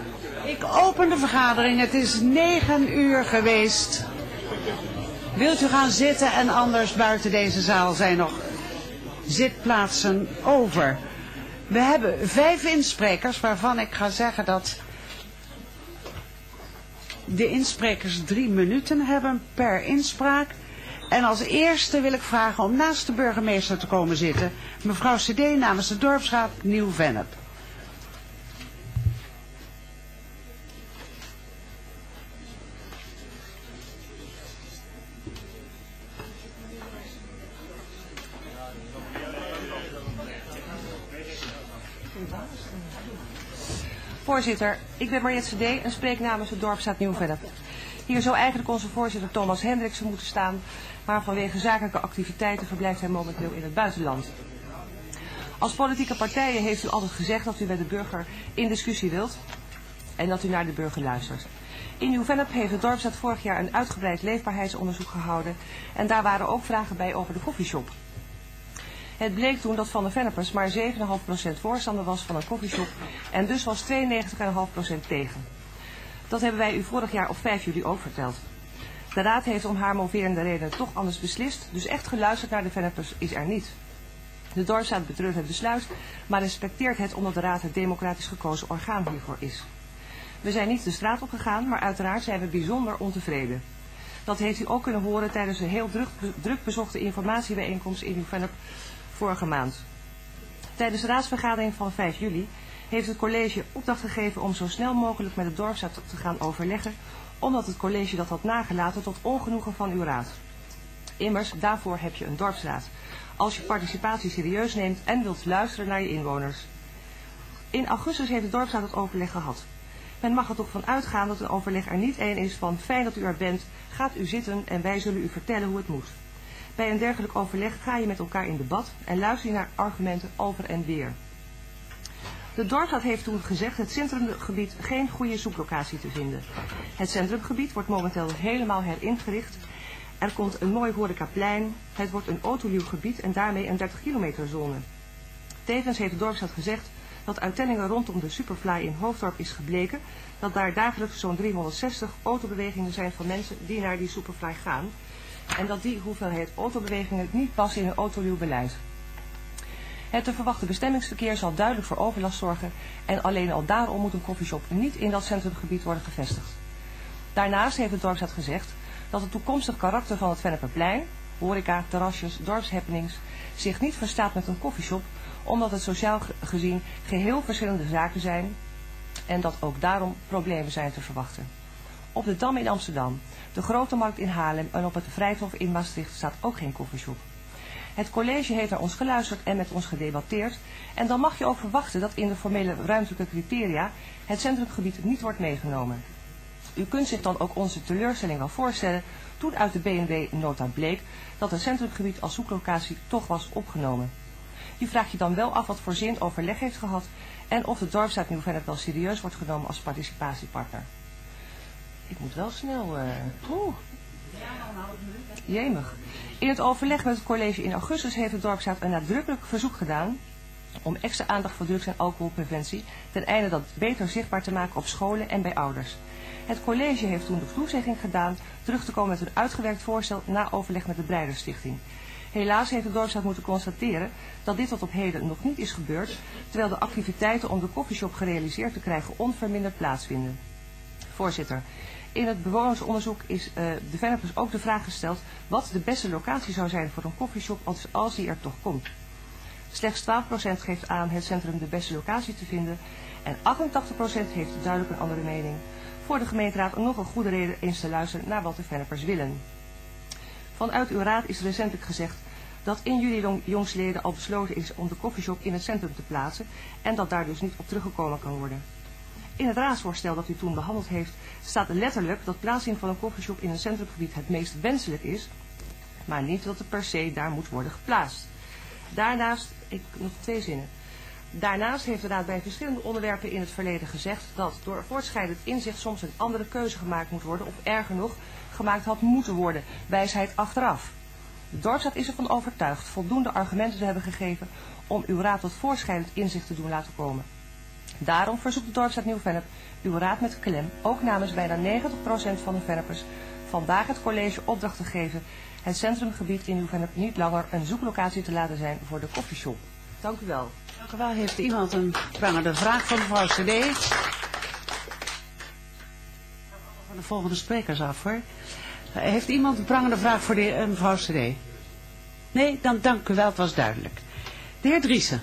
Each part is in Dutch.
Ik open de vergadering. Het is 9 uur geweest. Wilt u gaan zitten en anders buiten deze zaal zijn nog zitplaatsen over. We hebben 5 insprekers waarvan ik ga zeggen dat de insprekers 3 minuten hebben per inspraak. En als eerste wil ik vragen om naast de burgemeester te komen zitten. Mevrouw CD namens de Dorpsraad Nieuw-Vennep. Voorzitter, ik ben Mariette CD en spreek namens de Dorpsraad Nieuw-Vennep. Hier zou eigenlijk onze voorzitter Thomas Hendriksen moeten staan, maar vanwege zakelijke activiteiten verblijft hij momenteel in het buitenland. Als politieke partijen heeft u altijd gezegd dat u met de burger in discussie wilt en dat u naar de burger luistert. In Nieuw-Vennep heeft de Dorpsraad vorig jaar een uitgebreid leefbaarheidsonderzoek gehouden en daar waren ook vragen bij over de koffieshop. Het bleek toen dat van de Venneppers maar 7,5% voorstander was van een koffieshop en dus was 92,5% tegen. Dat hebben wij u vorig jaar op 5 juli ook verteld. De raad heeft om haar moverende redenen toch anders beslist, dus echt geluisterd naar de Venneppers is er niet. De dorpsraad betreurt het besluit, maar respecteert het omdat de raad het democratisch gekozen orgaan hiervoor is. We zijn niet de straat opgegaan, maar uiteraard zijn we bijzonder ontevreden. Dat heeft u ook kunnen horen tijdens een heel druk bezochte informatiebijeenkomst in Nieuw-Vennep vorige maand. Tijdens de raadsvergadering van 5 juli heeft het college opdracht gegeven om zo snel mogelijk met de dorpsraad te gaan overleggen, omdat het college dat had nagelaten tot ongenoegen van uw raad. Immers, daarvoor heb je een dorpsraad, als je participatie serieus neemt en wilt luisteren naar je inwoners. In augustus heeft de dorpsraad het overleg gehad. Men mag er toch van uitgaan dat een overleg er niet één is van fijn dat u er bent, gaat u zitten en wij zullen u vertellen hoe het moet. Bij een dergelijk overleg ga je met elkaar in debat en luister je naar argumenten over en weer. De dorpsraad heeft toen gezegd het centrumgebied geen goede zoeklocatie te vinden. Het centrumgebied wordt momenteel helemaal heringericht. Er komt een mooi horecaplein, het wordt een autoluw gebied en daarmee een 30 kilometer zone. Tevens heeft de dorpsraad gezegd dat uit tellingen rondom de Superfly in Hoofddorp is gebleken dat daar dagelijks zo'n 360 autobewegingen zijn van mensen die naar die Superfly gaan. En dat die hoeveelheid autobewegingen niet past in een autoluwbeleid. Het te verwachten bestemmingsverkeer zal duidelijk voor overlast zorgen en alleen al daarom moet een koffieshop niet in dat centrumgebied worden gevestigd. Daarnaast heeft de dorpsraad gezegd dat het toekomstig karakter van het Vennepperplein, horeca, terrasjes, dorpshappenings, zich niet verstaat met een koffieshop, omdat het sociaal gezien geheel verschillende zaken zijn en dat ook daarom problemen zijn te verwachten. Op de Dam in Amsterdam, de Grote Markt in Haarlem en op het Vrijthof in Maastricht staat ook geen koffieshop. Het college heeft naar ons geluisterd en met ons gedebatteerd en dan mag je ook verwachten dat in de formele ruimtelijke criteria het centrumgebied niet wordt meegenomen. U kunt zich dan ook onze teleurstelling wel voorstellen toen uit de BNW-nota bleek dat het centrumgebied als zoeklocatie toch was opgenomen. Je vraagt je dan wel af wat voor zin overleg heeft gehad en of de dorpsraad Nieuw-Vennep wel serieus wordt genomen als participatiepartner. Ik moet wel snel... Jemig. In het overleg met het college in augustus heeft de dorpsraad een nadrukkelijk verzoek gedaan om extra aandacht voor drugs- en alcoholpreventie ten einde dat beter zichtbaar te maken op scholen en bij ouders. Het college heeft toen de toezegging gedaan terug te komen met een uitgewerkt voorstel na overleg met de Breiderstichting. Helaas heeft de dorpsraad moeten constateren dat dit tot op heden nog niet is gebeurd, terwijl de activiteiten om de koffieshop gerealiseerd te krijgen onverminderd plaatsvinden. Voorzitter, in het bewonersonderzoek is de Venneppers ook de vraag gesteld wat de beste locatie zou zijn voor een koffieshop als die er toch komt. Slechts 12% geeft aan het centrum de beste locatie te vinden en 88% heeft duidelijk een andere mening. Voor de gemeenteraad nog een goede reden eens te luisteren naar wat de Venneppers willen. Vanuit uw raad is recentelijk gezegd dat in juli jongstleden al besloten is om de koffieshop in het centrum te plaatsen en dat daar dus niet op teruggekomen kan worden. In het raadsvoorstel dat u toen behandeld heeft staat letterlijk dat plaatsing van een koffieshop in een centrumgebied het meest wenselijk is, maar niet dat het per se daar moet worden geplaatst. Daarnaast, nog 2 zinnen. Daarnaast heeft de raad bij verschillende onderwerpen in het verleden gezegd dat door voortschrijdend inzicht soms een andere keuze gemaakt moet worden of erger nog, gemaakt had moeten worden, wijsheid achteraf. De dorpsraad is ervan overtuigd voldoende argumenten te hebben gegeven om uw raad tot voortschrijdend inzicht te doen laten komen. Daarom verzoekt de Dorpsraad Nieuw-Vennep uw raad met klem, ook namens bijna 90% van de Venneppers, vandaag het college opdracht te geven het centrumgebied in Nieuw-Vennep niet langer een zoeklocatie te laten zijn voor de koffieshop. Dank u wel. Dank u wel. Heeft iemand een prangende vraag van mevrouw CD? Van de volgende sprekers af, hoor. Heeft iemand een prangende vraag voor de mevrouw CD? Nee, dan dank u wel, het was duidelijk. De heer Driessen.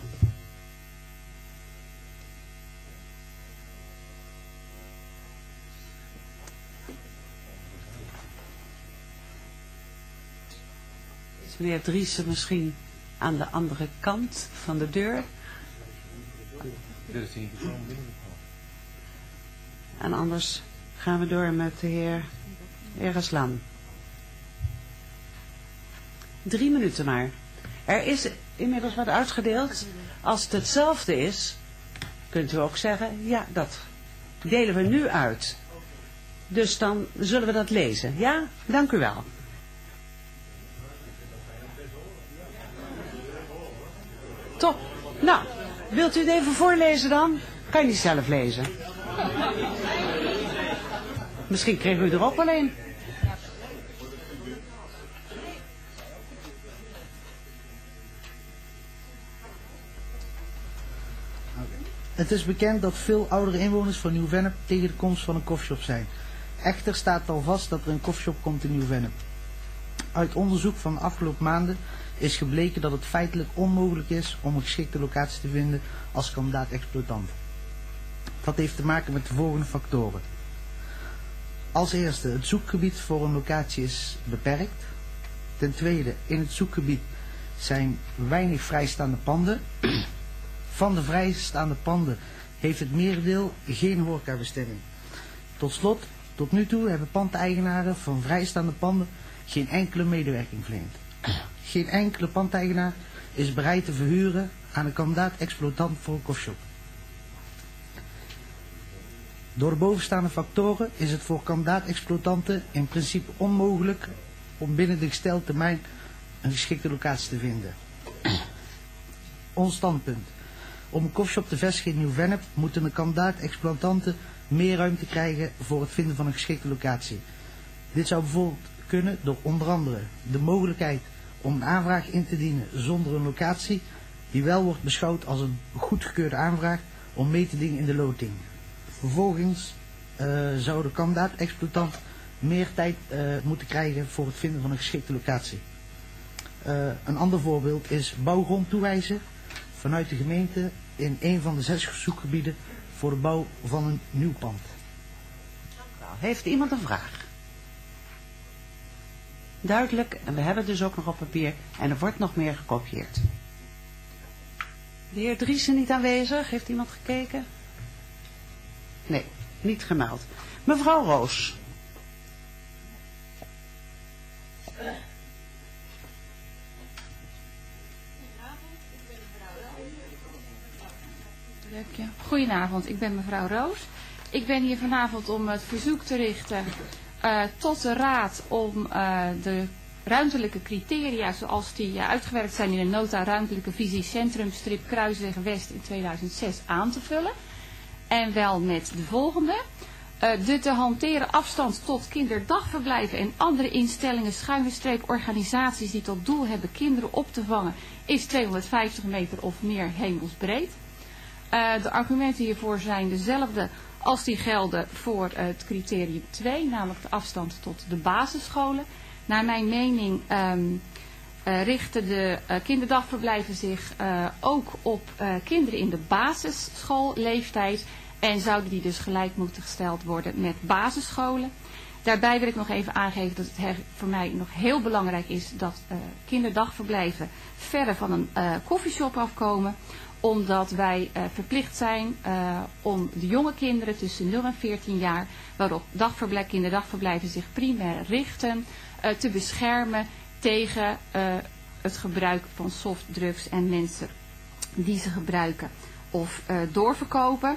Is meneer Driessen misschien aan de andere kant van de deur? En anders gaan we door met de heer Eraslan. 3 minuten maar. Er is inmiddels wat uitgedeeld. Als het hetzelfde is, kunt u ook zeggen, ja, dat delen we nu uit. Dus dan zullen we dat lezen. Ja, dank u wel. Top. Nou, wilt u het even voorlezen dan? Kan je niet zelf lezen. Misschien kreeg u er ook wel een. Het is bekend dat veel oudere inwoners van Nieuw-Vennep tegen de komst van een koffieshop zijn. Echter staat al vast dat er een koffieshop komt in Nieuw-Vennep. Uit onderzoek van de afgelopen maanden is gebleken dat het feitelijk onmogelijk is om een geschikte locatie te vinden als kandidaat-exploitant. Dat heeft te maken met de volgende factoren. Als eerste, het zoekgebied voor een locatie is beperkt. Ten tweede, in het zoekgebied zijn weinig vrijstaande panden. Van de vrijstaande panden heeft het merendeel geen horecabestemming. Tot slot, tot nu toe hebben pandeigenaren van vrijstaande panden geen enkele medewerking verleend. Geen enkele pandeigenaar is bereid te verhuren aan een kandidaat-exploitant voor een koffieshop. Door de bovenstaande factoren is het voor kandidaat-exploitanten in principe onmogelijk om binnen de gestelde termijn een geschikte locatie te vinden. Ons standpunt. Om een koffieshop te vestigen in Nieuw-Vennep moeten de kandidaat-exploitanten meer ruimte krijgen voor het vinden van een geschikte locatie. Dit zou bijvoorbeeld kunnen door onder andere de mogelijkheid om een aanvraag in te dienen zonder een locatie, die wel wordt beschouwd als een goedgekeurde aanvraag om mee te dingen in de loting. Vervolgens zou de kandidaat-exploitant meer tijd moeten krijgen voor het vinden van een geschikte locatie. Een ander voorbeeld is bouwgrond toewijzen vanuit de gemeente in een van de 6 zoekgebieden voor de bouw van een nieuw pand. Heeft iemand een vraag? Duidelijk, en we hebben het dus ook nog op papier en er wordt nog meer gekopieerd. De heer Driessen niet aanwezig, heeft iemand gekeken? Nee, niet gemeld. Mevrouw Roos. Goedenavond, ik ben mevrouw Roos. Ik ben hier vanavond om het verzoek te richten tot de Raad om de ruimtelijke criteria zoals die uitgewerkt zijn in de nota ruimtelijke visie Centrum Strip Kruisweg West in 2006 aan te vullen. En wel met de volgende. De te hanteren afstand tot kinderdagverblijven en andere instellingen, organisaties die tot doel hebben kinderen op te vangen, is 250 meter of meer hemelsbreed. De argumenten hiervoor zijn dezelfde als die gelden voor het criterium 2, namelijk de afstand tot de basisscholen. Naar mijn mening richten de kinderdagverblijven zich ook op kinderen in de basisschoolleeftijd en zouden die dus gelijk moeten gesteld worden met basisscholen. Daarbij wil ik nog even aangeven dat het voor mij nog heel belangrijk is dat kinderdagverblijven verre van een koffieshop afkomen, omdat wij verplicht zijn om de jonge kinderen tussen 0 en 14 jaar, waarop kinderdagverblijven zich primair richten, te beschermen tegen het gebruik van softdrugs en mensen die ze gebruiken of doorverkopen.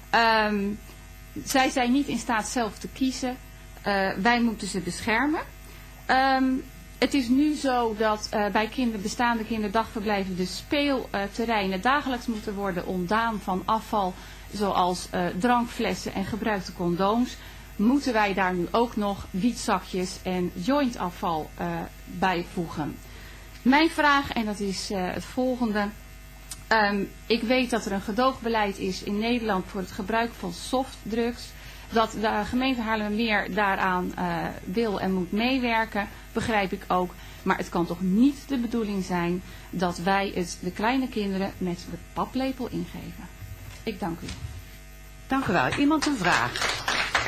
Zij zijn niet in staat zelf te kiezen. Wij moeten ze beschermen. Het is nu zo dat bij bestaande kinderdagverblijven de speelterreinen dagelijks moeten worden ontdaan van afval zoals drankflessen en gebruikte condooms. Moeten wij daar nu ook nog wietzakjes en jointafval bijvoegen? Mijn vraag, en dat is het volgende. Ik weet dat er een gedoogbeleid is in Nederland voor het gebruik van softdrugs. Dat de gemeente Haarlemmermeer daaraan wil en moet meewerken, begrijp ik ook. Maar het kan toch niet de bedoeling zijn dat wij het de kleine kinderen met de paplepel ingeven. Ik dank u. Dank u wel. Iemand een vraag?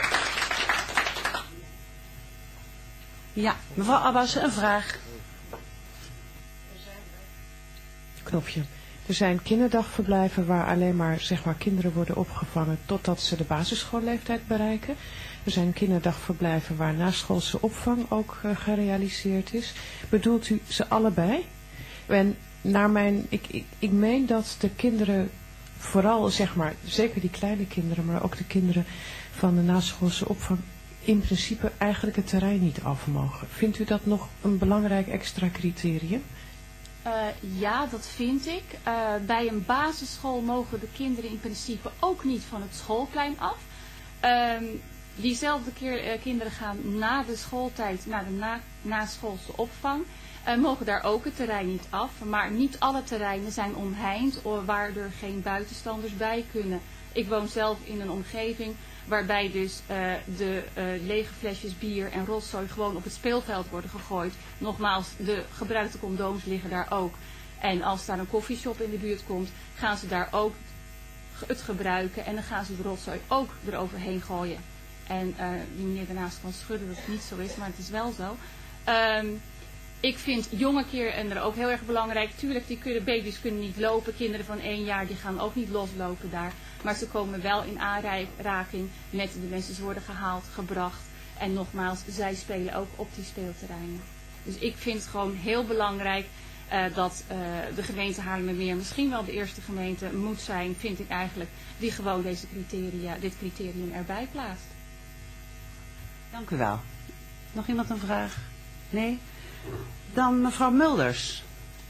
Ja, mevrouw Abbas, een vraag. Knopje. Er zijn kinderdagverblijven waar alleen maar, kinderen worden opgevangen totdat ze de basisschoolleeftijd bereiken. Er zijn kinderdagverblijven waar naschoolse opvang ook gerealiseerd is. Bedoelt u ze allebei? En ik meen dat de kinderen, vooral zeker die kleine kinderen, maar ook de kinderen van de naschoolse opvang, in principe eigenlijk het terrein niet af mogen. Vindt u dat nog een belangrijk extra criterium? Ja, dat vind ik. Bij een basisschool mogen de kinderen in principe ook niet van het schoolplein af. Diezelfde kinderen gaan na de schooltijd naar de naschoolse opvang. Mogen daar ook het terrein niet af. Maar niet alle terreinen zijn omheind waar er geen buitenstanders bij kunnen. Ik woon zelf in een omgeving waarbij dus de lege flesjes bier en rotzooi gewoon op het speelveld worden gegooid. Nogmaals, de gebruikte condooms liggen daar ook. En als daar een koffieshop in de buurt komt, gaan ze daar ook het gebruiken en dan gaan ze de rotzooi ook eroverheen gooien. En die meneer daarnaast kan schudden dat het niet zo is, maar het is wel zo. Ik vind jonge kinderen ook heel erg belangrijk. Tuurlijk, baby's kunnen niet lopen. Kinderen van 1 jaar die gaan ook niet loslopen daar. Maar ze komen wel in aanraking met de mensen. Ze worden gehaald, gebracht. En nogmaals, zij spelen ook op die speelterreinen. Dus ik vind het gewoon heel belangrijk dat de gemeente Haarlemmermeer misschien wel de eerste gemeente moet zijn, vind ik eigenlijk, die gewoon dit criterium erbij plaatst. Dank u wel. Nog iemand een vraag? Nee? Dan mevrouw Mulders.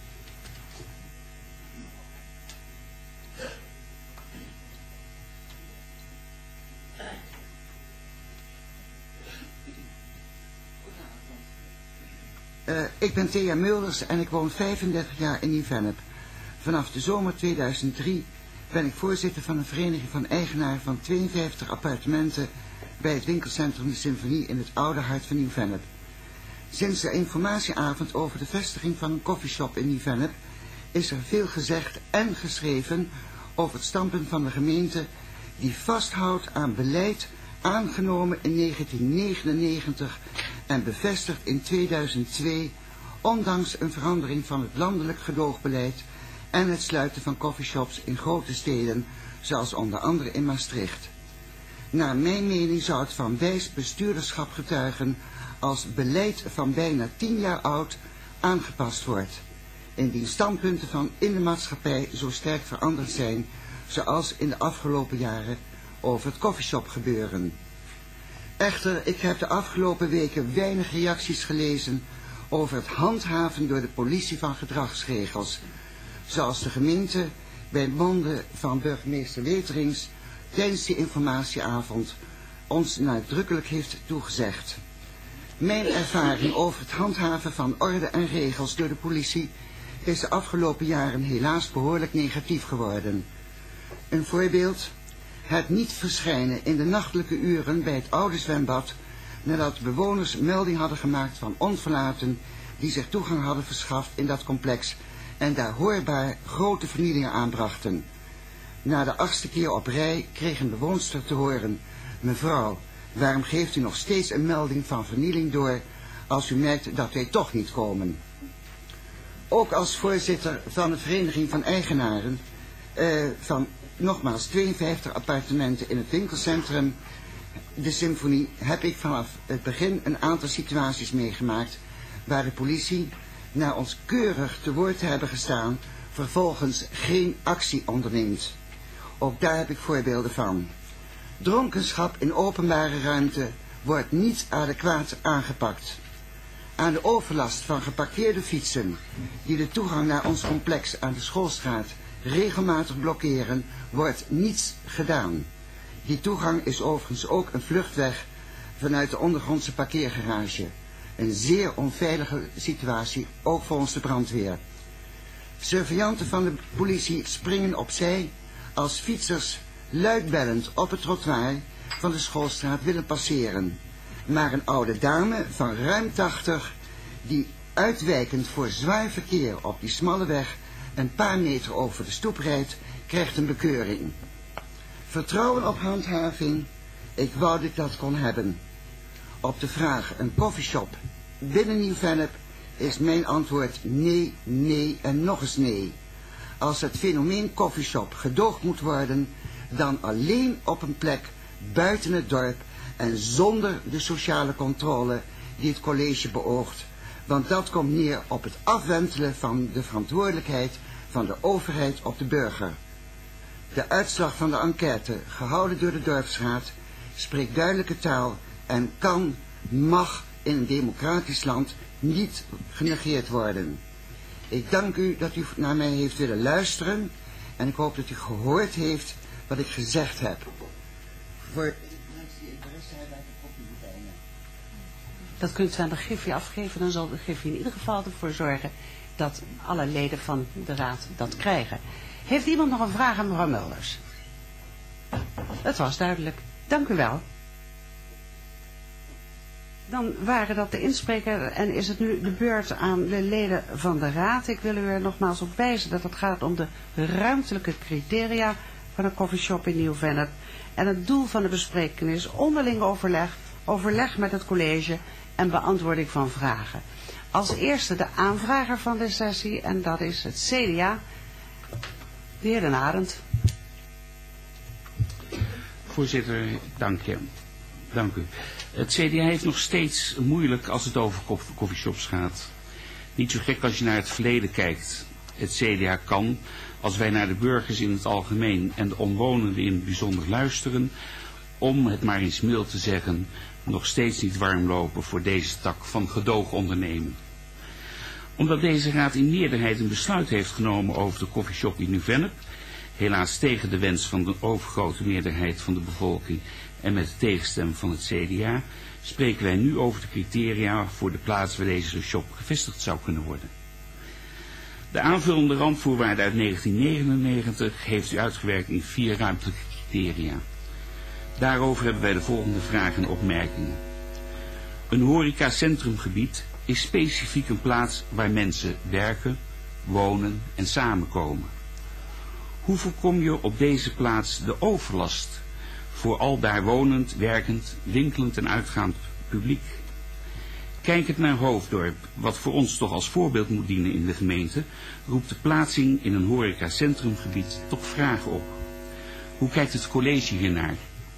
Ik ben Thea Mulders en ik woon 35 jaar in Nieuw-Vennep. Vanaf de zomer 2003 ben ik voorzitter van een vereniging van eigenaren van 52 appartementen bij het winkelcentrum De Symfonie in het oude hart van Nieuw-Vennep. Sinds de informatieavond over de vestiging van een koffieshop in Nieuw-Vennep is er veel gezegd en geschreven over het standpunt van de gemeente die vasthoudt aan beleid aangenomen in 1999 en bevestigd in 2002, ondanks een verandering van het landelijk gedoogbeleid en het sluiten van coffeeshops in grote steden, zoals onder andere in Maastricht. Naar mijn mening zou het van wijs bestuurderschap getuigen als beleid van bijna 10 jaar oud aangepast wordt, indien standpunten van in de maatschappij zo sterk veranderd zijn, zoals in de afgelopen jaren over het coffeeshop gebeuren. Echter, ik heb de afgelopen weken weinig reacties gelezen over het handhaven door de politie van gedragsregels, zoals de gemeente bij monden van burgemeester Weterings tijdens die informatieavond ons nadrukkelijk heeft toegezegd. Mijn ervaring over het handhaven van orde en regels door de politie is de afgelopen jaren helaas behoorlijk negatief geworden. Een voorbeeld: het niet verschijnen in de nachtelijke uren bij het oude zwembad nadat bewoners melding hadden gemaakt van onverlaten die zich toegang hadden verschaft in dat complex en daar hoorbaar grote vernielingen aanbrachten. Na de 8e keer op rij kreeg een bewoonster te horen: mevrouw, waarom geeft u nog steeds een melding van vernieling door als u merkt dat wij toch niet komen? Ook als voorzitter van de vereniging van eigenaren van nogmaals 52 appartementen in het winkelcentrum De Symfonie heb ik vanaf het begin een aantal situaties meegemaakt waar de politie, na ons keurig te woord te hebben gestaan, vervolgens geen actie onderneemt. Ook daar heb ik voorbeelden van. Dronkenschap in openbare ruimte wordt niet adequaat aangepakt. Aan de overlast van geparkeerde fietsen die de toegang naar ons complex aan de Schoolstraat regelmatig blokkeren, wordt niets gedaan. Die toegang is overigens ook een vluchtweg vanuit de ondergrondse parkeergarage. Een zeer onveilige situatie, ook volgens de brandweer. Surveillanten van de politie springen opzij als fietsers luidbellend op het trottoir van de Schoolstraat willen passeren. Maar een oude dame van ruim 80, die uitwijkend voor zwaar verkeer op die smalle weg een paar meter over de stoep rijdt, krijgt een bekeuring. Vertrouwen op handhaving, ik wou dat ik dat kon hebben. Op de vraag een koffieshop binnen Nieuw-Vennep is mijn antwoord nee, nee en nog eens nee. Als het fenomeen koffieshop gedoogd moet worden, dan alleen op een plek buiten het dorp en zonder de sociale controle die het college beoogt. Want dat komt neer op het afwentelen van de verantwoordelijkheid van de overheid op de burger. De uitslag van de enquête, gehouden door de dorpsraad, spreekt duidelijke taal en kan, mag in een democratisch land niet genegeerd worden. Ik dank u dat u naar mij heeft willen luisteren en ik hoop dat u gehoord heeft wat ik gezegd heb. Voor mensen die interesse hebben, heb ik kopie bijna. Dat kunt u aan de Griffie afgeven, dan zal de Griffie in ieder geval ervoor zorgen dat alle leden van de raad dat krijgen. Heeft iemand nog een vraag aan mevrouw Mulders? Het was duidelijk. Dank u wel. Dan waren dat de inspreker en is het nu de beurt aan de leden van de raad. Ik wil u er nogmaals op wijzen dat het gaat om de ruimtelijke criteria van een koffieshop in Nieuw-Vennep. En het doel van de bespreking is onderling overleg met het college en beantwoording van vragen. Als eerste de aanvrager van de sessie en dat is het CDA, de heer Den Arend. Voorzitter, dank u. Het CDA heeft nog steeds moeilijk als het over koffieshops gaat. Niet zo gek als je naar het verleden kijkt. Het CDA kan, als wij naar de burgers in het algemeen en de omwonenden in het bijzonder luisteren, om het maar eens mild te zeggen, nog steeds niet warm lopen voor deze tak van gedoog ondernemen. Omdat deze raad in meerderheid een besluit heeft genomen over de koffieshop in Nieuw-Vennep, helaas tegen de wens van de overgrote meerderheid van de bevolking en met de tegenstem van het CDA, spreken wij nu over de criteria voor de plaats waar deze shop gevestigd zou kunnen worden. De aanvullende randvoorwaarden uit 1999 heeft u uitgewerkt in 4 ruimtelijke criteria. Daarover hebben wij de volgende vragen en opmerkingen. Een horecacentrumgebied is specifiek een plaats waar mensen werken, wonen en samenkomen. Hoe voorkom je op deze plaats de overlast voor al daar wonend, werkend, winkelend en uitgaand publiek? Kijkend naar Hoofddorp, wat voor ons toch als voorbeeld moet dienen in de gemeente, roept de plaatsing in een horecacentrumgebied toch vragen op. Hoe kijkt het college hiernaar?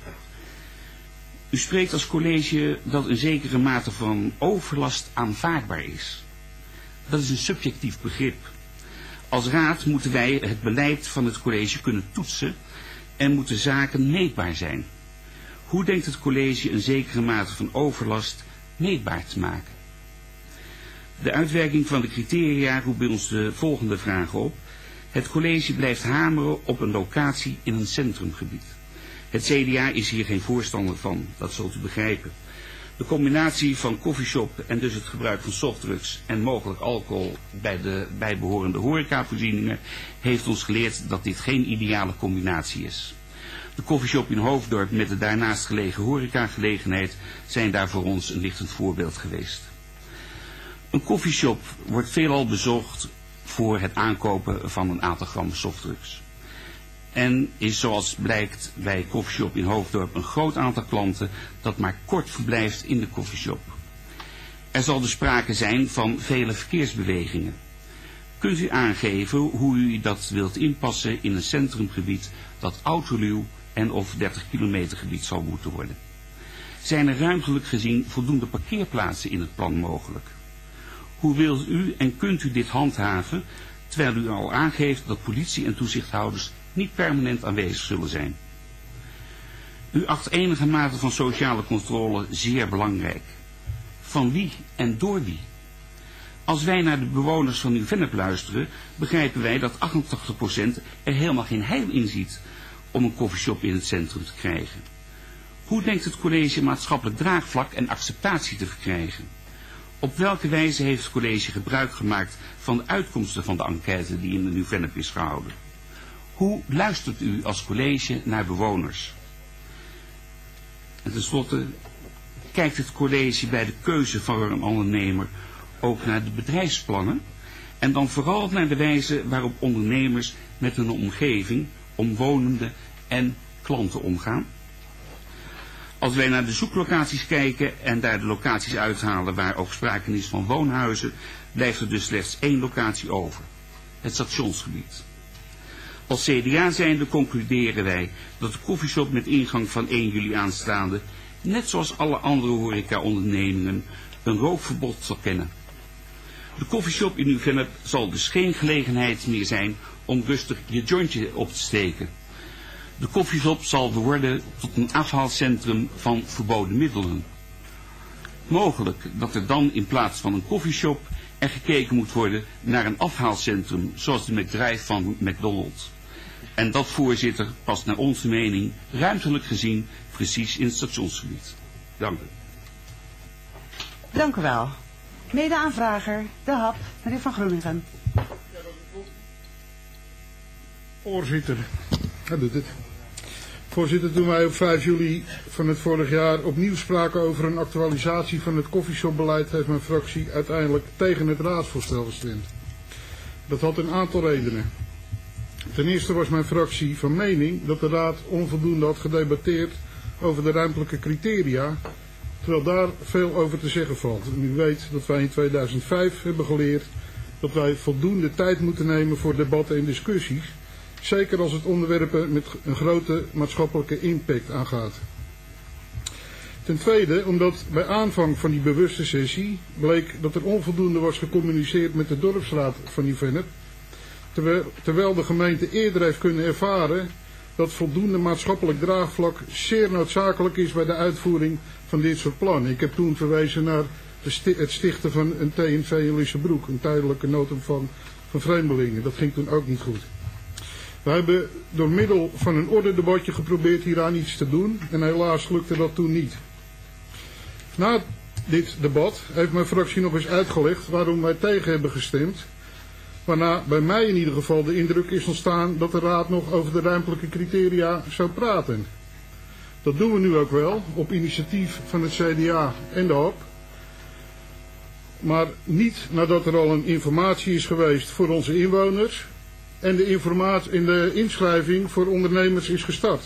U spreekt als college dat een zekere mate van overlast aanvaardbaar is. Dat is een subjectief begrip. Als raad moeten wij het beleid van het college kunnen toetsen en moeten zaken meetbaar zijn. Hoe denkt het college een zekere mate van overlast meetbaar te maken? De uitwerking van de criteria roept bij ons de volgende vragen op. Het college blijft hameren op een locatie in een centrumgebied. Het CDA is hier geen voorstander van, dat zult u begrijpen. De combinatie van koffieshop en dus het gebruik van softdrugs en mogelijk alcohol bij de bijbehorende horecavoorzieningen heeft ons geleerd dat dit geen ideale combinatie is. De koffieshop in Hoofddorp met de daarnaast gelegen horecagelegenheid zijn daar voor ons een lichtend voorbeeld geweest. Een koffieshop wordt veelal bezocht voor het aankopen van een aantal gram softdrugs. En is zoals blijkt bij koffieshop in Hoofddorp een groot aantal klanten dat maar kort verblijft in de koffieshop. Er zal dus sprake zijn van vele verkeersbewegingen. Kunt u aangeven hoe u dat wilt inpassen in een centrumgebied dat autoluw en of 30 kilometer gebied zal moeten worden? Zijn er ruimtelijk gezien voldoende parkeerplaatsen in het plan mogelijk? Hoe wilt u en kunt u dit handhaven, terwijl u al aangeeft dat politie en toezichthouders niet permanent aanwezig zullen zijn? U acht enige mate van sociale controle zeer belangrijk. Van wie en door wie? Als wij naar de bewoners van Nieuw-Vennep luisteren, begrijpen wij dat 88% er helemaal geen heil in ziet om een koffieshop in het centrum te krijgen. Hoe denkt het college maatschappelijk draagvlak en acceptatie te verkrijgen? Op welke wijze heeft het college gebruik gemaakt van de uitkomsten van de enquête die in de Nieuw-Vennep is gehouden? Hoe luistert u als college naar bewoners? En tenslotte, kijkt het college bij de keuze van een ondernemer ook naar de bedrijfsplannen en dan vooral naar de wijze waarop ondernemers met hun omgeving, omwonenden en klanten omgaan? Als wij naar de zoeklocaties kijken en daar de locaties uithalen waar ook sprake is van woonhuizen, blijft er dus slechts 1 locatie over: het stationsgebied. Als CDA zijnde concluderen wij dat de koffieshop met ingang van 1 juli aanstaande, net zoals alle andere horeca-ondernemingen, een rookverbod zal kennen. De koffieshop in Nieuw-Vennep zal dus geen gelegenheid meer zijn om rustig je jointje op te steken. De koffieshop zal worden tot een afhaalcentrum van verboden middelen. Mogelijk dat er dan in plaats van een koffieshop er gekeken moet worden naar een afhaalcentrum, zoals de McDrive van McDonald's. En dat, voorzitter, past naar onze mening ruimtelijk gezien precies in het stationsgebied. Dank u. Dank u wel. Mede-aanvrager, de HAP, meneer Van Groeningen. Voorzitter, hij doet het. Voorzitter, toen wij op 5 juli van het vorig jaar opnieuw spraken over een actualisatie van het koffieshopbeleid, heeft mijn fractie uiteindelijk tegen het raadsvoorstel gestemd. Dat had een aantal redenen. Ten eerste was mijn fractie van mening dat de raad onvoldoende had gedebatteerd over de ruimtelijke criteria, terwijl daar veel over te zeggen valt. En u weet dat wij in 2005 hebben geleerd dat wij voldoende tijd moeten nemen voor debatten en discussies, zeker als het onderwerpen met een grote maatschappelijke impact aangaat. Ten tweede, omdat bij aanvang van die bewuste sessie bleek dat er onvoldoende was gecommuniceerd met de dorpsraad van Nieuw-Vennep, terwijl de gemeente eerder heeft kunnen ervaren dat voldoende maatschappelijk draagvlak zeer noodzakelijk is bij de uitvoering van dit soort plannen. Ik heb toen verwezen naar het stichten van een TNV in Lissebroek, een tijdelijke noodopvang van vreemdelingen. Dat ging toen ook niet goed. We hebben door middel van een ordedebatje geprobeerd hieraan iets te doen en helaas lukte dat toen niet. Na dit debat heeft mijn fractie nog eens uitgelegd waarom wij tegen hebben gestemd, waarna bij mij in ieder geval de indruk is ontstaan dat de raad nog over de ruimtelijke criteria zou praten. Dat doen we nu ook wel, op initiatief van het CDA en de HAP, maar niet nadat er al een informatie is geweest voor onze inwoners en de inschrijving voor ondernemers is gestart.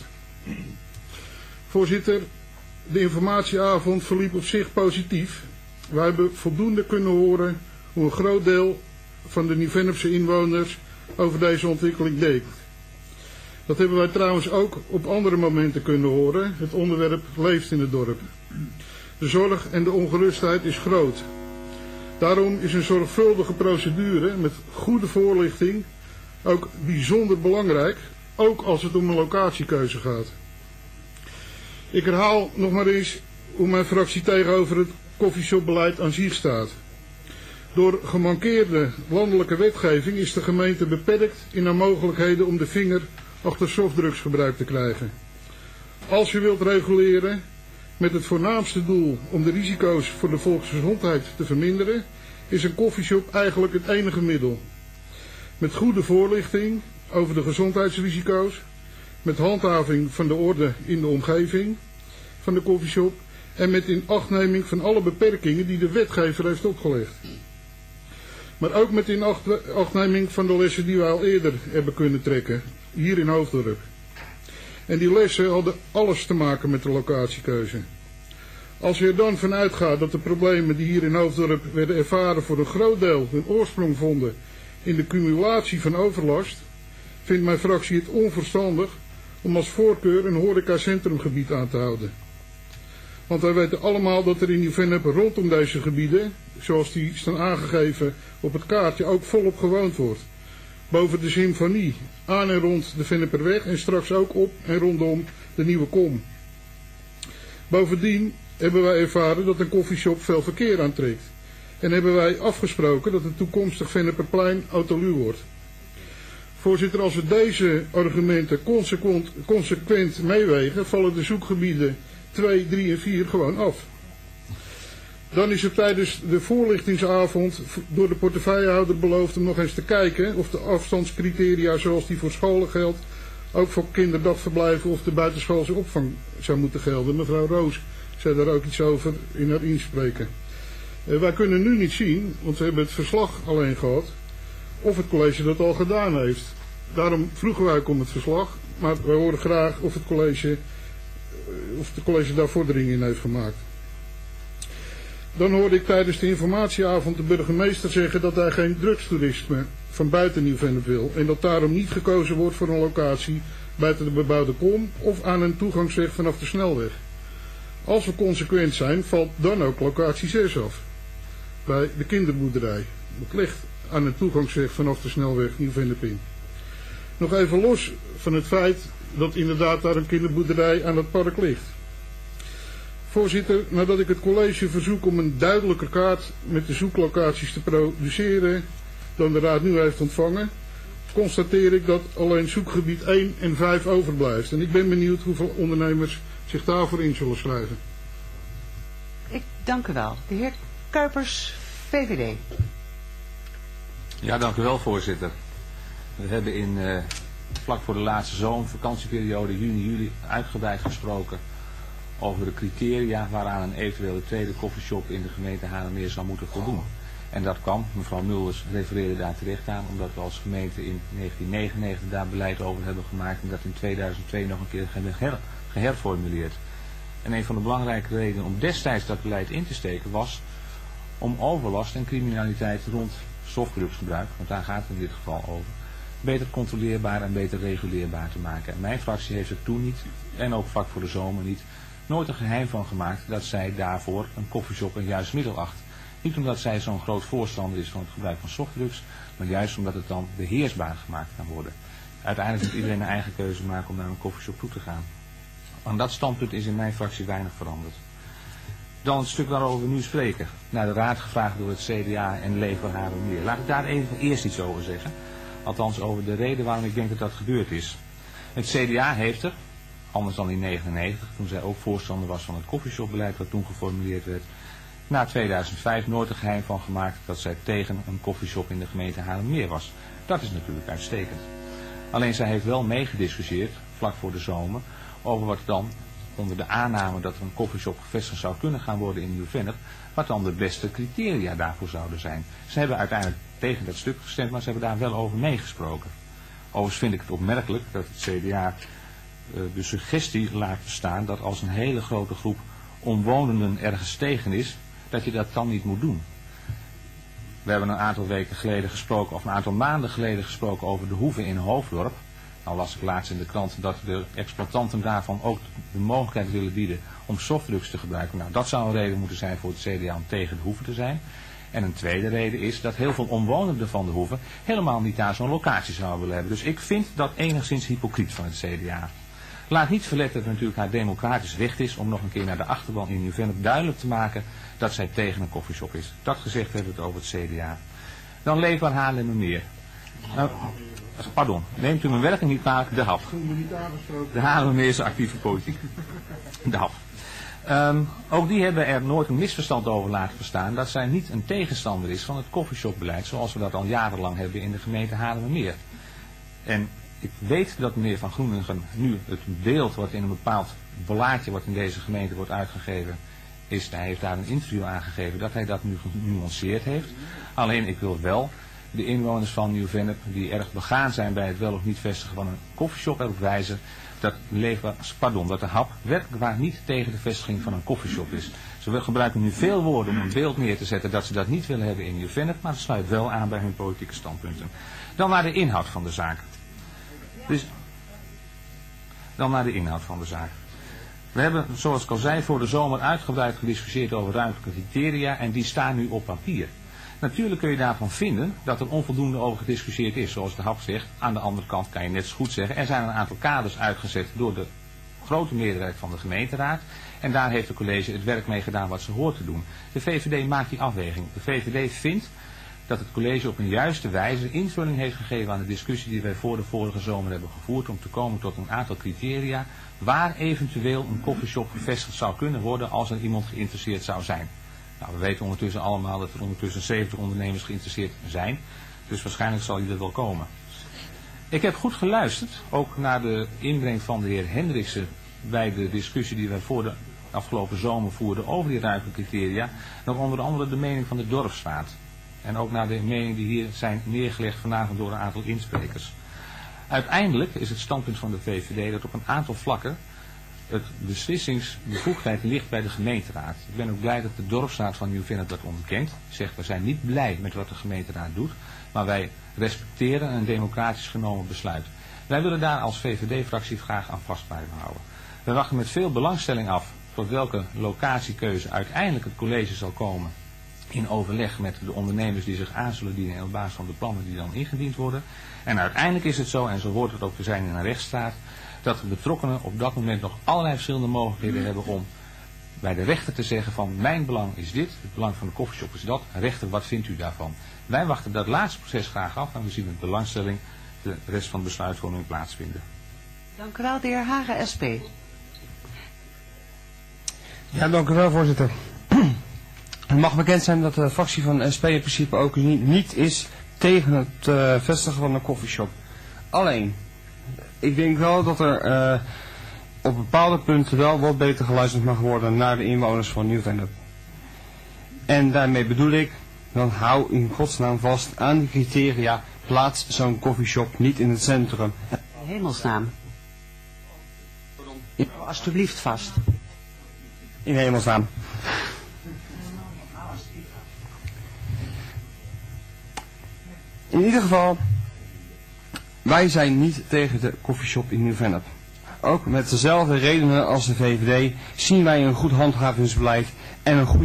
Voorzitter, de informatieavond verliep op zich positief. Wij hebben voldoende kunnen horen hoe een groot deel van de Nieuw-Vennepse inwoners over deze ontwikkeling denkt. Dat hebben wij trouwens ook op andere momenten kunnen horen. Het onderwerp leeft in het dorp. De zorg en de ongerustheid is groot. Daarom is een zorgvuldige procedure met goede voorlichting ook bijzonder belangrijk, ook als het om een locatiekeuze gaat. Ik herhaal nog maar eens hoe mijn fractie tegenover het koffieshopbeleid aan zich staat. Door gemankeerde landelijke wetgeving is de gemeente beperkt in haar mogelijkheden om de vinger achter softdrugsgebruik te krijgen. Als je wilt reguleren met het voornaamste doel om de risico's voor de volksgezondheid te verminderen, is een koffieshop eigenlijk het enige middel. Met goede voorlichting over de gezondheidsrisico's, met handhaving van de orde in de omgeving van de koffieshop en met inachtneming van alle beperkingen die de wetgever heeft opgelegd. Maar ook met inachtneming van de lessen die wij al eerder hebben kunnen trekken, hier in Hoofddorp. En die lessen hadden alles te maken met de locatiekeuze. Als je er dan vanuit gaat dat de problemen die hier in Hoofddorp werden ervaren voor een groot deel hun oorsprong vonden in de cumulatie van overlast, vindt mijn fractie het onverstandig om als voorkeur een horecacentrumgebied aan te houden. Want wij weten allemaal dat er in Nieuw-Vennep rondom deze gebieden, zoals die staan aangegeven op het kaartje, ook volop gewoond wordt. Boven de Symfonie, aan en rond de Venneperweg en straks ook op en rondom de Nieuwe Kom. Bovendien hebben wij ervaren dat een koffieshop veel verkeer aantrekt. En hebben wij afgesproken dat het toekomstig Venneperplein autoluw wordt. Voorzitter, als we deze argumenten consequent meewegen, vallen de zoekgebieden 2, 3 en 4 gewoon af. Dan is er tijdens de voorlichtingsavond door de portefeuillehouder beloofd om nog eens te kijken of de afstandscriteria zoals die voor scholen geldt, ook voor kinderdagverblijven of de buitenschoolse opvang zou moeten gelden. Mevrouw Roos zei daar ook iets over in haar inspreken. Wij kunnen nu niet zien, want we hebben het verslag alleen gehad, of het college dat al gedaan heeft. Daarom vroegen wij ook om het verslag, maar wij horen graag of het college daar vorderingen in heeft gemaakt. Dan hoorde ik tijdens de informatieavond de burgemeester zeggen dat hij geen drugstoerisme van buiten Nieuw-Vennep wil. En dat daarom niet gekozen wordt voor een locatie buiten de bebouwde kom of aan een toegangsweg vanaf de snelweg. Als we consequent zijn, valt dan ook locatie 6 af. Bij de kinderboerderij. Dat ligt aan een toegangsweg vanaf de snelweg Nieuw-Vennep in. Nog even los van het feit dat inderdaad daar een kinderboerderij aan het park ligt. Voorzitter, nadat ik het college verzoek om een duidelijker kaart met de zoeklocaties te produceren dan de raad nu heeft ontvangen, constateer ik dat alleen zoekgebied 1 en 5 overblijft. En ik ben benieuwd hoeveel ondernemers zich daarvoor in zullen schrijven. Ik dank u wel. De heer Kuipers, VVD. Ja, dank u wel, voorzitter. We hebben vlak voor de laatste zomervakantieperiode, juni, juli, uitgebreid gesproken over de criteria waaraan een eventuele tweede koffieshop in de gemeente Haarlemmermeer zou moeten voldoen. En dat kwam, mevrouw Mulders refereerde daar terecht aan, omdat we als gemeente in 1999 daar beleid over hebben gemaakt en dat in 2002 nog een keer hebben geherformuleerd. En een van de belangrijke redenen om destijds dat beleid in te steken was om overlast en criminaliteit rond softdrugsgebruik, want daar gaat het in dit geval over, beter controleerbaar en beter reguleerbaar te maken. En mijn fractie heeft er toen niet, en ook vlak voor de zomer niet, nooit een geheim van gemaakt dat zij daarvoor een koffieshop een juist middel acht. Niet omdat zij zo'n groot voorstander is van het gebruik van softdrugs, maar juist omdat het dan beheersbaar gemaakt kan worden. Uiteindelijk moet iedereen een eigen keuze maken om naar een koffieshop toe te gaan. Aan dat standpunt is in mijn fractie weinig veranderd. Dan het stuk waarover we nu spreken. Naar de raad gevraagd door het CDA en Leefbaar Haarlemmermeer. Laat ik daar even eerst iets over zeggen. Althans over de reden waarom ik denk dat dat gebeurd is. Het CDA heeft er, anders dan in 1999, toen zij ook voorstander was van het koffieshopbeleid wat toen geformuleerd werd, na 2005 nooit een geheim van gemaakt dat zij tegen een koffieshop in de gemeente Haarlemmermeer was. Dat is natuurlijk uitstekend. Alleen zij heeft wel meegediscussieerd, vlak voor de zomer, over wat dan, onder de aanname dat er een koffieshop gevestigd zou kunnen gaan worden in Nieuw-Vennep, wat dan de beste criteria daarvoor zouden zijn. Ze hebben uiteindelijk tegen dat stuk gestemd, maar ze hebben daar wel over meegesproken. Overigens vind ik het opmerkelijk dat het CDA de suggestie laat bestaan dat als een hele grote groep omwonenden ergens tegen is, dat je dat dan niet moet doen. We hebben een aantal weken geleden gesproken, of een aantal maanden geleden gesproken over de hoeve in Hoofddorp. Nou las ik laatst in de krant dat de exploitanten daarvan ook de mogelijkheid willen bieden om softdrugs te gebruiken. Nou, dat zou een reden moeten zijn voor het CDA om tegen de hoeve te zijn. En een tweede reden is dat heel veel omwonenden van de hoeve helemaal niet daar zo'n locatie zouden willen hebben. Dus ik vind dat enigszins hypocriet van het CDA. Laat niet verletten dat het natuurlijk haar democratisch recht is om nog een keer naar de achterban in Nieuw-Vennep duidelijk te maken dat zij tegen een koffieshop is. Dat gezegd hebben we het over het CDA. Dan Leefbaar Haarlemmermeer. Nou, pardon, neemt u mijn werking niet kwalijk, de HAP. De Haarlemmermeerse actieve politiek. De HAP. Ook die hebben er nooit een misverstand over laten bestaan dat zij niet een tegenstander is van het koffieshopbeleid zoals we dat al jarenlang hebben in de gemeente Haarlemmermeer. En ik weet dat meneer Van Groeningen nu het beeld wat in een bepaald blaadje wat in deze gemeente wordt uitgegeven is, hij heeft daar een interview aangegeven dat hij dat nu genuanceerd heeft. Alleen ik wil wel de inwoners van Nieuw-Vennep die erg begaan zijn bij het wel of niet vestigen van een koffieshop erop wijzen dat de HAP werkelijk waar niet tegen de vestiging van een koffieshop is. Ze gebruiken nu veel woorden om een beeld neer te zetten dat ze dat niet willen hebben in Nieuw-Vennep, maar dat sluit wel aan bij hun politieke standpunten. Dan naar de inhoud van de zaak. We hebben, zoals ik al zei, voor de zomer uitgebreid gediscussieerd over ruimtelijke criteria en die staan nu op papier. Natuurlijk kun je daarvan vinden dat er onvoldoende over gediscussieerd is, zoals de HAP zegt. Aan de andere kant kan je net zo goed zeggen, er zijn een aantal kaders uitgezet door de grote meerderheid van de gemeenteraad. En daar heeft het college het werk mee gedaan wat ze hoort te doen. De VVD maakt die afweging. De VVD vindt dat het college op een juiste wijze invulling heeft gegeven aan de discussie die wij voor de vorige zomer hebben gevoerd om te komen tot een aantal criteria waar eventueel een coffeeshop gevestigd zou kunnen worden als er iemand geïnteresseerd zou zijn. Nou, we weten ondertussen allemaal dat er ondertussen 70 ondernemers geïnteresseerd zijn, dus waarschijnlijk zal die er wel komen. Ik heb goed geluisterd, ook naar de inbreng van de heer Hendriksen bij de discussie die wij voor de afgelopen zomer voerden over die ruimtelijke criteria, nog onder andere de mening van de dorpsraad. En ook naar de mening die hier zijn neergelegd vanavond door een aantal insprekers. Uiteindelijk is het standpunt van de VVD dat op een aantal vlakken het beslissingsbevoegdheid ligt bij de gemeenteraad. Ik ben ook blij dat de dorpsraad van Nieuw-Vennep dat onderkent. Zegt, we zijn niet blij met wat de gemeenteraad doet, maar wij respecteren een democratisch genomen besluit. Wij willen daar als VVD-fractie graag aan vast blijven houden. We wachten met veel belangstelling af tot welke locatiekeuze uiteindelijk het college zal komen in overleg met de ondernemers die zich aan zullen dienen en op basis van de plannen die dan ingediend worden. En uiteindelijk is het zo, en zo hoort het ook te zijn in een rechtsstaat, dat de betrokkenen op dat moment nog allerlei verschillende mogelijkheden hebben om bij de rechter te zeggen van mijn belang is dit, het belang van de koffieshop is dat, rechter, wat vindt u daarvan? Wij wachten dat laatste proces graag af en we zien met belangstelling de rest van de besluitvorming plaatsvinden. Dank u wel, de heer Hagen, SP. Ja, dank u wel, voorzitter. Het mag bekend zijn dat de fractie van SP in principe ook niet is tegen het vestigen van een koffieshop. Alleen, ik denk wel dat er op bepaalde punten wel wat beter geluisterd mag worden naar de inwoners van Nieuw-Vennep. En daarmee bedoel ik, dan hou in godsnaam vast aan die criteria, plaats zo'n koffieshop niet in het centrum. Hemelsnaam. Alsjeblieft vast. In hemelsnaam. In ieder geval, wij zijn niet tegen de koffieshop in Nieuw-Vennep. Ook met dezelfde redenen als de VVD zien wij een goed handhavingsbeleid en een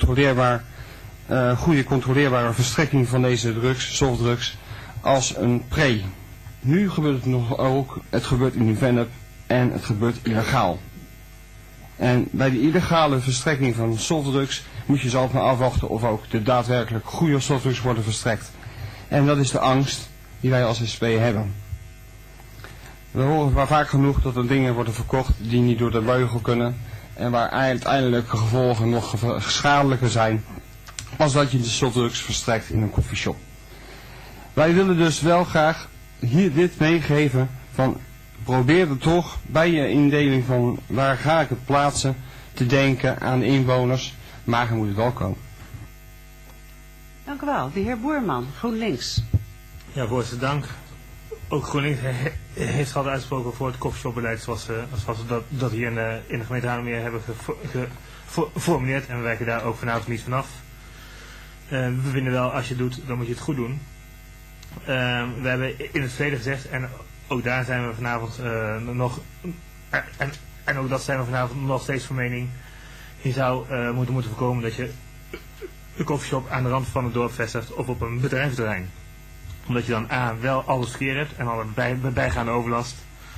goede controleerbare verstrekking van deze drugs, softdrugs, als een pre. Nu gebeurt het nog ook, het gebeurt in Nieuw-Vennep en het gebeurt illegaal. En bij de illegale verstrekking van softdrugs moet je zelf maar afwachten of ook de daadwerkelijk goede softdrugs worden verstrekt. En dat is de angst die wij als SP hebben. We horen maar vaak genoeg dat er dingen worden verkocht die niet door de beugel kunnen en waar uiteindelijke gevolgen nog schadelijker zijn als dat je de softdrugs verstrekt in een koffieshop. Wij willen dus wel graag hier dit meegeven van probeer er toch bij je indeling van waar ga ik het plaatsen te denken aan de inwoners, maar je moet het wel komen. Dank u wel. De heer Boerman, GroenLinks. Ja, voorzitter, dank. Ook GroenLinks heeft al uitgesproken voor het koffieshopbeleid zoals we dat hier in de gemeente Haarlemmermeer hebben geformuleerd. En we wijken daar ook vanavond niet vanaf. We vinden wel, als je het doet, dan moet je het goed doen. We hebben in het verleden gezegd, en ook daar zijn we vanavond nog, en ook dat zijn we vanavond nog steeds van mening, je zou moeten voorkomen dat je de koffieshop aan de rand van het dorp vestigt of op een bedrijventerrein. Omdat je dan A, wel alles verkeer hebt en alle bijgaande overlast.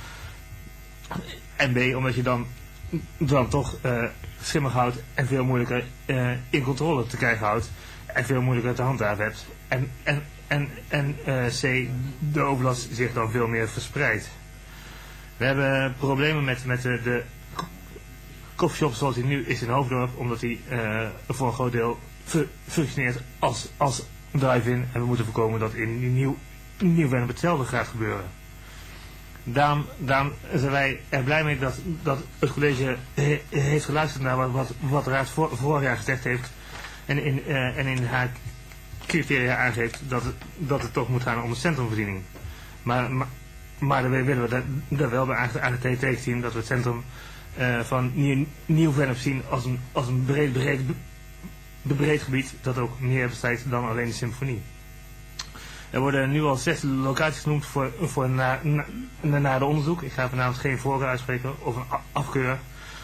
En B, omdat je dan toch schimmig houdt en veel moeilijker in controle te krijgen houdt. En veel moeilijker te handhaven hebt. En C, de overlast zich dan veel meer verspreidt. We hebben problemen met de koffieshop zoals hij nu is in Hoofddorp. Omdat hij voor een groot deel functioneert als drive-in. En we moeten voorkomen dat in Nieuw-Vennep hetzelfde gaat gebeuren. Daarom zijn wij er blij mee dat het college heeft geluisterd naar wat de raad vorig jaar gezegd heeft. En in haar criteria aangeeft dat het toch moet gaan om de centrumvoorziening. Maar dan willen we daar wel bij aangetekend zien dat we het centrum van Nieuw-Vennep zien als een breed gebied dat ook meer bestrijdt dan alleen de symfonie. Er worden nu al 6 locaties genoemd voor na de onderzoek. Ik ga vanavond geen voorkeur uitspreken of een afkeur.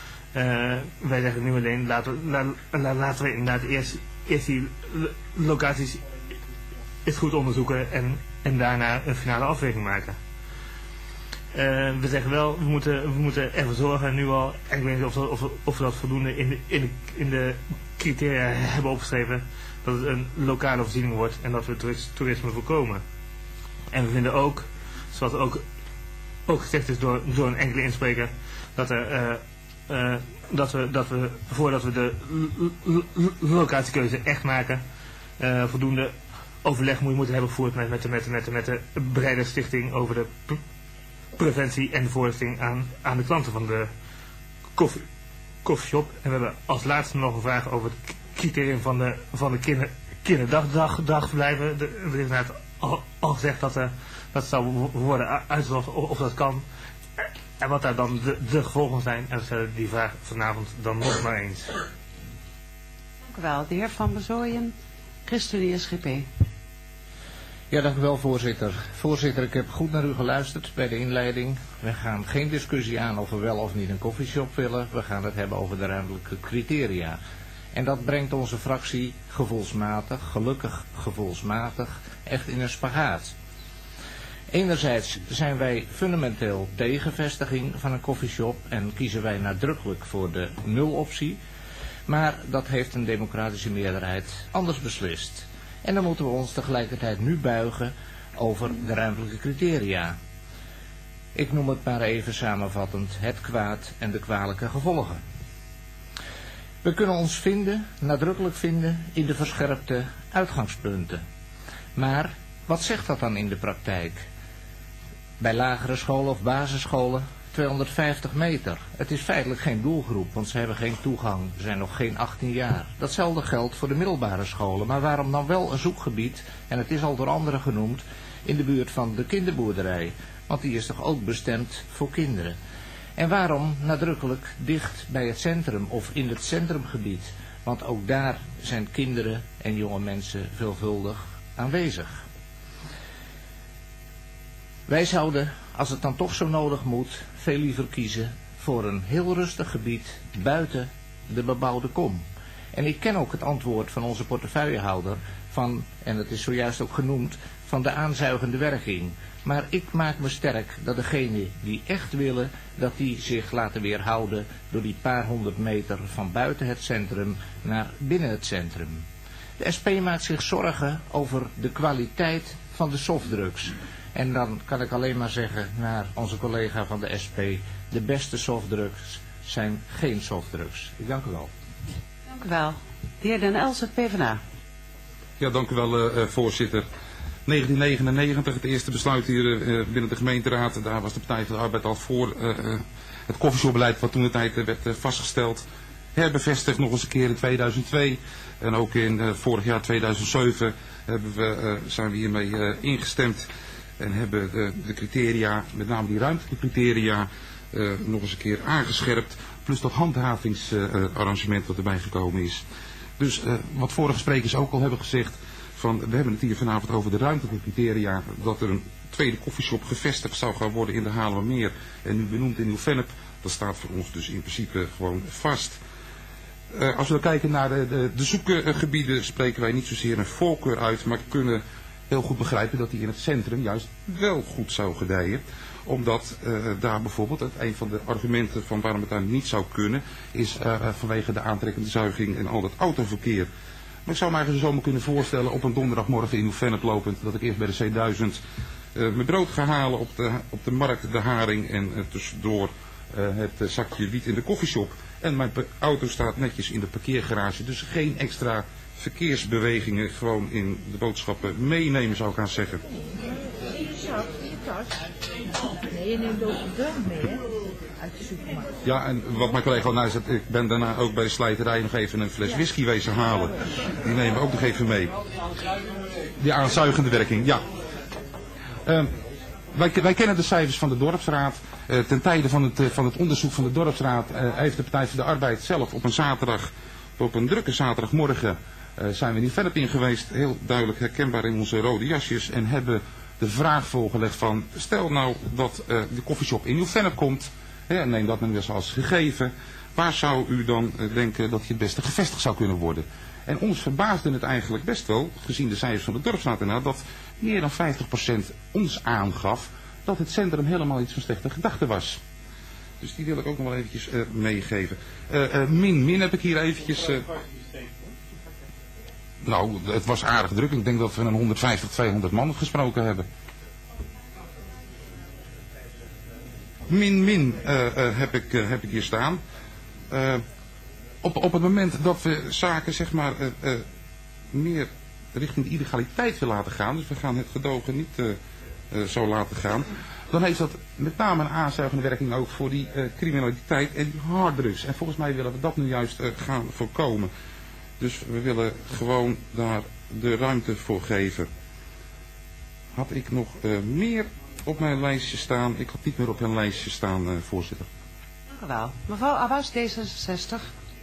Wij zeggen nu alleen, laten we inderdaad eerst die locaties eens goed onderzoeken en daarna een finale afweging maken. we zeggen wel, we moeten ervoor zorgen nu al, en ik weet niet of we dat voldoende in de criteria hebben opgeschreven, dat het een lokale voorziening wordt en dat we toerisme voorkomen. En we vinden ook, zoals ook gezegd is door een enkele inspreker, dat we voordat we de locatiekeuze echt maken, voldoende overleg moeten hebben gevoerd met de Bereiderstichting over de preventie en de voorlichting aan de klanten van de koffieshop. En we hebben als laatste nog een vraag over het criterium van de kinderdagverblijven. Er is net al gezegd dat zou worden uitgezocht of dat kan. En wat daar dan de gevolgen zijn. En we stellen die vraag vanavond dan nog maar eens. Dank u wel. De heer Van Bezooyen, ChristenUnie SGP. Ja, dank u wel, voorzitter. Voorzitter, ik heb goed naar u geluisterd bij de inleiding. We gaan geen discussie aan of we wel of niet een koffieshop willen. We gaan het hebben over de ruimtelijke criteria. En dat brengt onze fractie gevoelsmatig, gelukkig gevoelsmatig, echt in een spagaat. Enerzijds zijn wij fundamenteel tegen vestiging van een koffieshop en kiezen wij nadrukkelijk voor de nuloptie. Maar dat heeft een democratische meerderheid anders beslist. En dan moeten we ons tegelijkertijd nu buigen over de ruimtelijke criteria. Ik noem het maar even samenvattend: het kwaad en de kwalijke gevolgen. We kunnen ons nadrukkelijk vinden in de verscherpte uitgangspunten. Maar wat zegt dat dan in de praktijk? Bij lagere scholen of basisscholen 250 meter. Het is feitelijk geen doelgroep, want ze hebben geen toegang. Ze zijn nog geen 18 jaar. Datzelfde geldt voor de middelbare scholen. Maar waarom dan wel een zoekgebied, en het is al door anderen genoemd, in de buurt van de kinderboerderij? Want die is toch ook bestemd voor kinderen. En waarom nadrukkelijk dicht bij het centrum of in het centrumgebied? Want ook daar zijn kinderen en jonge mensen veelvuldig aanwezig. Wij zouden, als het dan toch zo nodig moet, veel liever kiezen voor een heel rustig gebied buiten de bebouwde kom. En ik ken ook het antwoord van onze portefeuillehouder van, en het is zojuist ook genoemd, van de aanzuigende werking. Maar ik maak me sterk dat degenen die echt willen, dat die zich laten weerhouden door die paar 100 meter van buiten het centrum naar binnen het centrum. De SP maakt zich zorgen over de kwaliteit van de softdrugs. En dan kan ik alleen maar zeggen naar onze collega van de SP, de beste softdrugs zijn geen softdrugs. Ik dank u wel. Dank u wel. De heer Den Elsen, PvdA. Ja, dank u wel, voorzitter. 1999, het eerste besluit hier binnen de gemeenteraad. Daar was de Partij van de Arbeid al voor het koffieshopbeleid wat toen de tijd werd vastgesteld. Herbevestigd nog eens een keer in 2002. En ook in vorig jaar 2007 zijn we hiermee ingestemd. En hebben de criteria, met name die ruimtelijke criteria, nog eens een keer aangescherpt. Plus dat handhavingsarrangement wat erbij gekomen is. Dus wat vorige sprekers ook al hebben gezegd. We hebben het hier vanavond over de ruimtelijke criteria. Dat er een tweede koffieshop gevestigd zou gaan worden in de Haarlemmermeer. En nu benoemd in Nieuw-Vennep. Dat staat voor ons dus in principe gewoon vast. Als we dan kijken naar de zoekgebieden, spreken wij niet zozeer een voorkeur uit. Maar kunnen heel goed begrijpen dat die in het centrum juist wel goed zou gedijen. Omdat daar bijvoorbeeld, een van de argumenten van waarom het daar niet zou kunnen, is vanwege de aantrekkende zuiging en al dat autoverkeer. Maar ik zou me eigenlijk zo maar kunnen voorstellen op een donderdagmorgen in Nieuw-Vennep lopend, dat ik eerst bij de C1000 mijn brood ga halen op de markt, de haring en tussendoor het zakje wiet in de koffieshop. En mijn auto staat netjes in de parkeergarage, dus geen extra verkeersbewegingen gewoon in de boodschappen meenemen, zou ik gaan zeggen. Nee, je neemt ook de drank mee, hè? Uit de supermarkt. Ja, en wat mijn collega al nou zegt, ik ben daarna ook bij de slijterij nog even een fles whisky wezen halen. Die nemen we ook nog even mee. Die aanzuigende werking, ja. Wij kennen de cijfers van de dorpsraad. Ten tijde van het onderzoek van de dorpsraad heeft de Partij van de Arbeid zelf op een drukke zaterdagmorgen zijn we in Nieuw-Vennep in geweest. Heel duidelijk herkenbaar in onze rode jasjes. En hebben de vraag voorgelegd van, stel nou dat de koffieshop in Nieuw-Vennep komt. En neem dat nou eens als gegeven. Waar zou u dan denken dat je het beste gevestigd zou kunnen worden? En ons verbaasde het eigenlijk best wel, gezien de cijfers van de dorpsraad, dat meer dan 50% ons aangaf dat het centrum helemaal iets van slechte gedachte was. Dus die wil ik ook nog wel eventjes meegeven. Min heb ik hier eventjes... Nou, het was aardig druk. Ik denk dat we een 150, 200 man gesproken hebben. Min heb ik hier staan. Op het moment dat we zaken zeg maar meer richting de illegaliteit willen laten gaan, dus we gaan het gedogen niet zo laten gaan, dan heeft dat met name een aanzuigende werking ook voor die criminaliteit en die harddrugs. En volgens mij willen we dat nu juist gaan voorkomen. Dus we willen gewoon daar de ruimte voor geven. Had ik nog meer op mijn lijstje staan? Ik had niet meer op mijn lijstje staan, voorzitter. Dank u wel. Mevrouw Abbas, D66.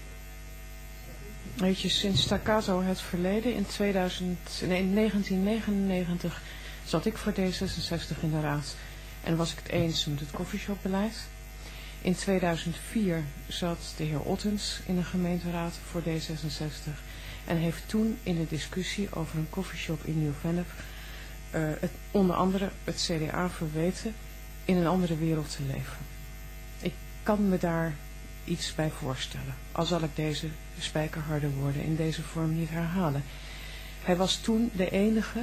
Eventjes sinds staccato het verleden. In 1999 zat ik voor D66 in de raad en was ik het eens met het koffieshopbeleid. In 2004 zat de heer Ottens in de gemeenteraad voor D66 en heeft toen in de discussie over een koffieshop in Nieuw-Vennep onder andere het CDA verweten in een andere wereld te leven. Ik kan me daar iets bij voorstellen, al zal ik deze spijkerharde woorden in deze vorm niet herhalen. Hij was toen de enige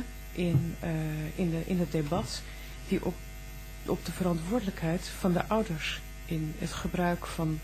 in het debat die op de verantwoordelijkheid van de ouders in het gebruik van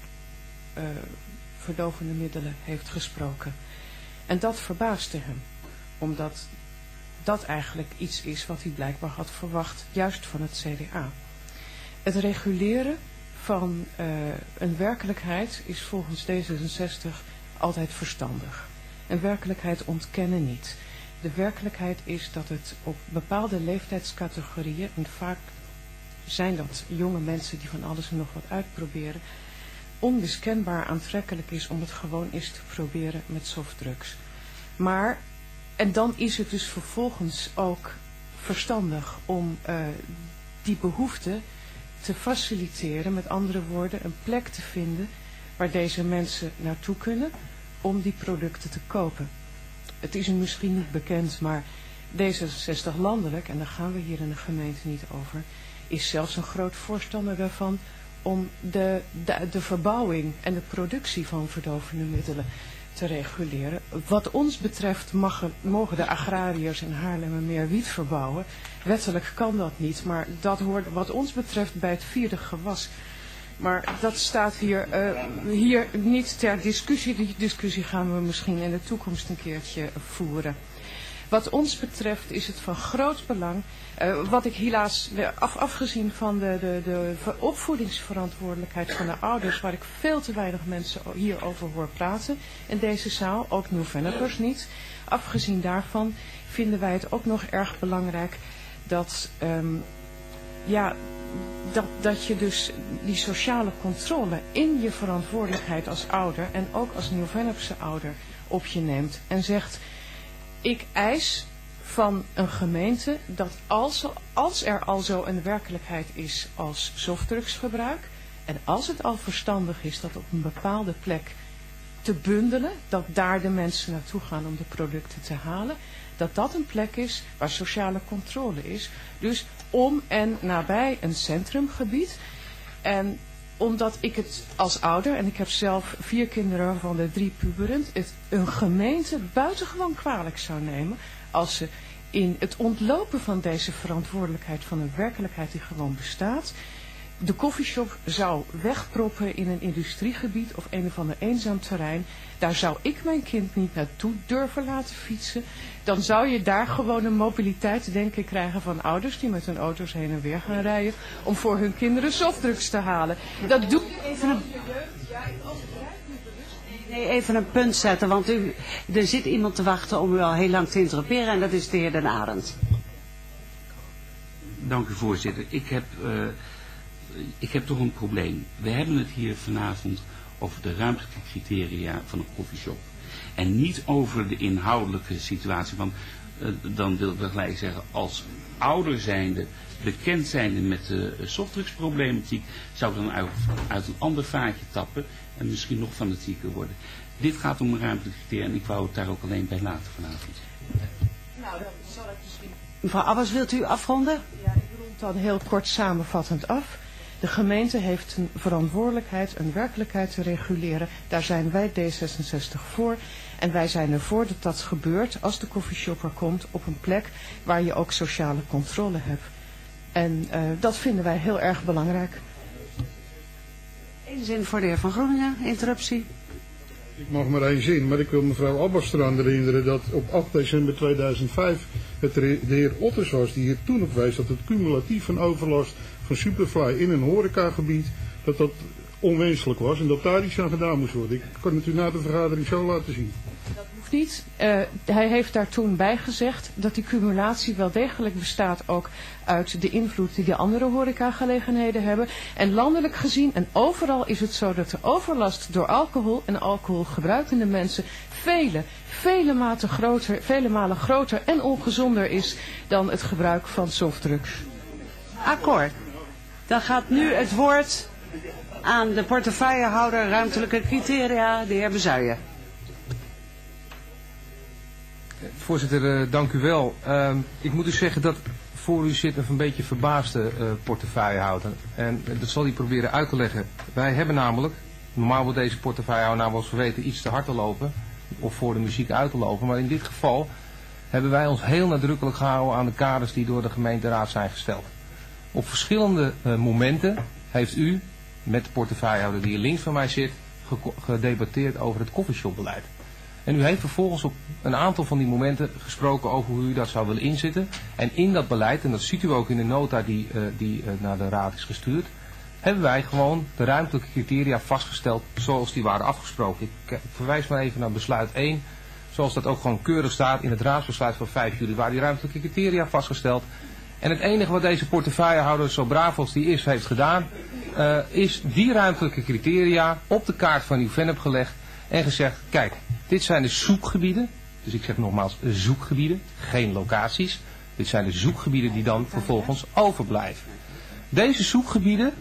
verdovende middelen heeft gesproken. En dat verbaasde hem, omdat dat eigenlijk iets is wat hij blijkbaar had verwacht, juist van het CDA. Het reguleren van een werkelijkheid is volgens D66 altijd verstandig. Een werkelijkheid ontkennen niet. De werkelijkheid is dat het op bepaalde leeftijdscategorieën, en vaak zijn dat jonge mensen die van alles en nog wat uitproberen, onmiskenbaar aantrekkelijk is om het gewoon eens te proberen met softdrugs. Maar, en dan is het dus vervolgens ook verstandig om die behoefte te faciliteren, met andere woorden een plek te vinden waar deze mensen naartoe kunnen om die producten te kopen. Het is u misschien niet bekend, maar D66 landelijk, en daar gaan we hier in de gemeente niet over, is zelfs een groot voorstander daarvan om de verbouwing en de productie van verdovende middelen te reguleren. Wat ons betreft mogen de agrariërs in Haarlemmermeer wiet verbouwen. Wettelijk kan dat niet, maar dat hoort wat ons betreft bij het vierde gewas. Maar dat staat hier niet ter discussie. Die discussie gaan we misschien in de toekomst een keertje voeren. Wat ons betreft is het van groot belang, wat ik helaas, afgezien van de opvoedingsverantwoordelijkheid van de ouders, waar ik veel te weinig mensen hierover hoor praten in deze zaal, ook Nieuw-Venneppers niet. Afgezien daarvan vinden wij het ook nog erg belangrijk dat, dat je dus die sociale controle in je verantwoordelijkheid als ouder en ook als Nieuw-Vennepse ouder op je neemt en zegt: ik eis van een gemeente dat als er al zo een werkelijkheid is als softdrugsgebruik en als het al verstandig is dat op een bepaalde plek te bundelen, dat daar de mensen naartoe gaan om de producten te halen, dat dat een plek is waar sociale controle is. Dus om en nabij een centrumgebied. En omdat ik het als ouder, en ik heb zelf 4 kinderen van de 3 puberend, het een gemeente buitengewoon kwalijk zou nemen als ze in het ontlopen van deze verantwoordelijkheid van een werkelijkheid die gewoon bestaat, de koffieshop zou wegproppen in een industriegebied of een of ander eenzaam terrein. Daar zou ik mijn kind niet naartoe durven laten fietsen. Dan zou je daar gewoon een mobiliteit, denk ik, krijgen van ouders die met hun auto's heen en weer gaan rijden om voor hun kinderen softdrugs te halen. Dat doe je even even een punt zetten, want er zit iemand te wachten om u al heel lang te interroperen en dat is de heer Den Arend. Dank u, voorzitter. Ik heb toch een probleem. We hebben het hier vanavond over de ruimtelijke criteria van een koffieshop. En niet over de inhoudelijke situatie. Want dan wil ik gelijk zeggen, als ouder zijnde, bekend zijnde met de softdrugsproblematiek, zou ik dan uit een ander vaatje tappen en misschien nog fanatieker worden. Dit gaat om een ruimtelijke criteria en ik wou het daar ook alleen bij laten vanavond. Nou, dan zal ik misschien... Mevrouw Abbas, wilt u afronden? Ja, ik rond dan heel kort samenvattend af. De gemeente heeft een verantwoordelijkheid, een werkelijkheid te reguleren. Daar zijn wij D66 voor. En wij zijn ervoor dat dat gebeurt als de koffieshop er komt op een plek waar je ook sociale controle hebt. En dat vinden wij heel erg belangrijk. Eén zin voor de heer Van Groeningen, interruptie. Ik mag maar één zin, maar ik wil mevrouw Abbas eraan herinneren dat op 8 december 2005 het de heer Otters was die hier toen op wees dat het cumulatief van overlast van Superfly in een horecagebied, dat onwenselijk was en dat daar iets aan gedaan moest worden. Ik kan het u na de vergadering zo laten zien. Dat hoeft niet. Hij heeft daar toen bij gezegd dat die cumulatie wel degelijk bestaat ook uit de invloed die de andere horecagelegenheden hebben. En landelijk gezien en overal is het zo dat de overlast door alcohol en alcoholgebruikende mensen vele malen groter en ongezonder is dan het gebruik van softdrugs. Akkoord. Dan gaat nu het woord aan de portefeuillehouder ruimtelijke criteria, de heer Bezuijen. Voorzitter, dank u wel. Ik moet u zeggen dat voor u zit een beetje verbaasde portefeuillehouder. En dat zal hij proberen uit te leggen. Wij hebben namelijk, normaal wordt deze portefeuillehouder namelijk als we weten iets te hard te lopen. Of voor de muziek uit te lopen. Maar in dit geval hebben wij ons heel nadrukkelijk gehouden aan de kaders die door de gemeenteraad zijn gesteld. Op verschillende momenten heeft u, met de portefeuillehouder die hier links van mij zit, gedebatteerd over het coffeeshopbeleid. En u heeft vervolgens op een aantal van die momenten gesproken over hoe u dat zou willen inzetten. En in dat beleid, en dat ziet u ook in de nota die naar de raad is gestuurd, hebben wij gewoon de ruimtelijke criteria vastgesteld zoals die waren afgesproken. Ik verwijs maar even naar besluit 1, zoals dat ook gewoon keurig staat in het raadsbesluit van 5 juli, waar die ruimtelijke criteria vastgesteld. En het enige wat deze portefeuillehouder, zo braaf als die is, heeft gedaan, is die ruimtelijke criteria op de kaart van Nieuw-Vennep gelegd en gezegd, kijk, dit zijn de zoekgebieden, dus ik zeg nogmaals zoekgebieden, geen locaties. Dit zijn de zoekgebieden die dan vervolgens overblijven. Deze zoekgebieden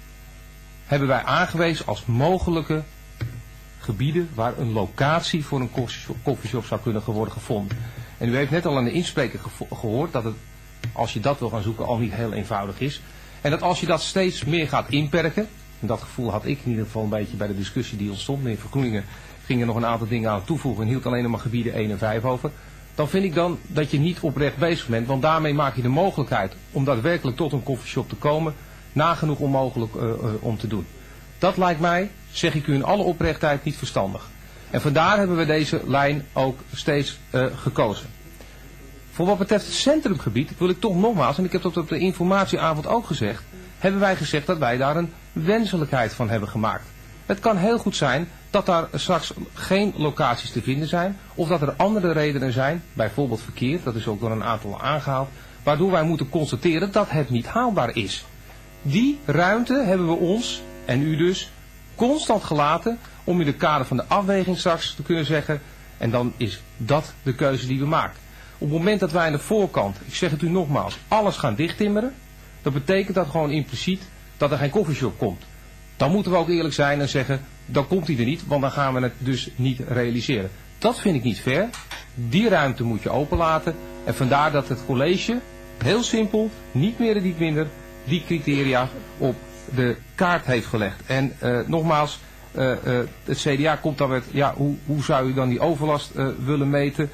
hebben wij aangewezen als mogelijke gebieden waar een locatie voor een koffieshop zou kunnen worden gevonden. En u heeft net al aan de inspreker gehoord dat het, als je dat wil gaan zoeken, al niet heel eenvoudig is. En dat als je dat steeds meer gaat inperken, en dat gevoel had ik in ieder geval een beetje bij de discussie die ontstond, meneer Van Groeningen ging er nog een aantal dingen aan toevoegen en hield alleen nog maar gebieden 1 en 5 over. Dan vind ik dan dat je niet oprecht bezig bent, want daarmee maak je de mogelijkheid om daadwerkelijk tot een koffieshop te komen nagenoeg onmogelijk om te doen. Dat lijkt mij, zeg ik u in alle oprechtheid, niet verstandig. En vandaar hebben we deze lijn ook steeds gekozen. Voor wat betreft het centrumgebied wil ik toch nogmaals, en ik heb dat op de informatieavond ook gezegd, hebben wij gezegd dat wij daar een wenselijkheid van hebben gemaakt. Het kan heel goed zijn dat daar straks geen locaties te vinden zijn, of dat er andere redenen zijn, bijvoorbeeld verkeer, dat is ook door een aantal aangehaald, waardoor wij moeten constateren dat het niet haalbaar is. Die ruimte hebben we ons, en u dus, constant gelaten om in de kader van de afweging straks te kunnen zeggen, en dan is dat de keuze die we maken. Op het moment dat wij aan de voorkant, ik zeg het u nogmaals, alles gaan dichttimmeren, dat betekent dat gewoon impliciet dat er geen koffieshop komt. Dan moeten we ook eerlijk zijn en zeggen, dan komt hij er niet, want dan gaan we het dus niet realiseren. Dat vind ik niet fair. Die ruimte moet je openlaten. En vandaar dat het college, heel simpel, niet meer en niet minder, die criteria op de kaart heeft gelegd. En nogmaals, het CDA komt dan met, ja, hoe zou u dan die overlast willen meten?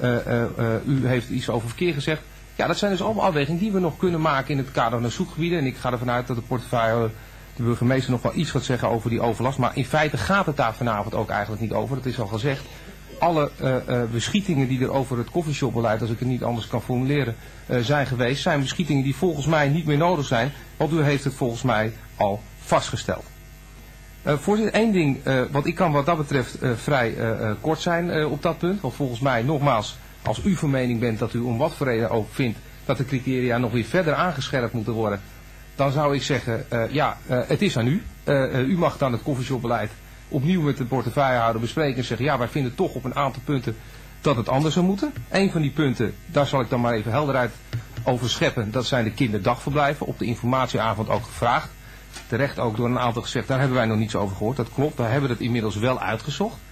U heeft iets over verkeer gezegd. Ja, dat zijn dus allemaal afwegingen die we nog kunnen maken in het kader van de zoekgebieden. En ik ga ervan uit dat de portefeuille, de burgemeester, nog wel iets gaat zeggen over die overlast. Maar in feite gaat het daar vanavond ook eigenlijk niet over. Dat is al gezegd. Alle beschietingen die er over het koffieshopbeleid, als ik het niet anders kan formuleren, zijn geweest, zijn beschietingen die volgens mij niet meer nodig zijn. Want u heeft het volgens mij al vastgesteld. Voorzitter, één ding, want ik kan wat dat betreft vrij kort zijn op dat punt. Want volgens mij, nogmaals, als u van mening bent dat u om wat voor reden ook vindt dat de criteria nog weer verder aangescherpt moeten worden, dan zou ik zeggen, het is aan u. U mag dan het koffieshopbeleid opnieuw met de portefeuillehouder bespreken en zeggen, ja, wij vinden toch op een aantal punten dat het anders zou moeten. Eén van die punten, daar zal ik dan maar even helderheid over scheppen, dat zijn de kinderdagverblijven. Op de informatieavond ook gevraagd. Terecht ook door een aantal gezegd, daar hebben wij nog niets over gehoord. Dat klopt, we hebben het inmiddels wel uitgezocht.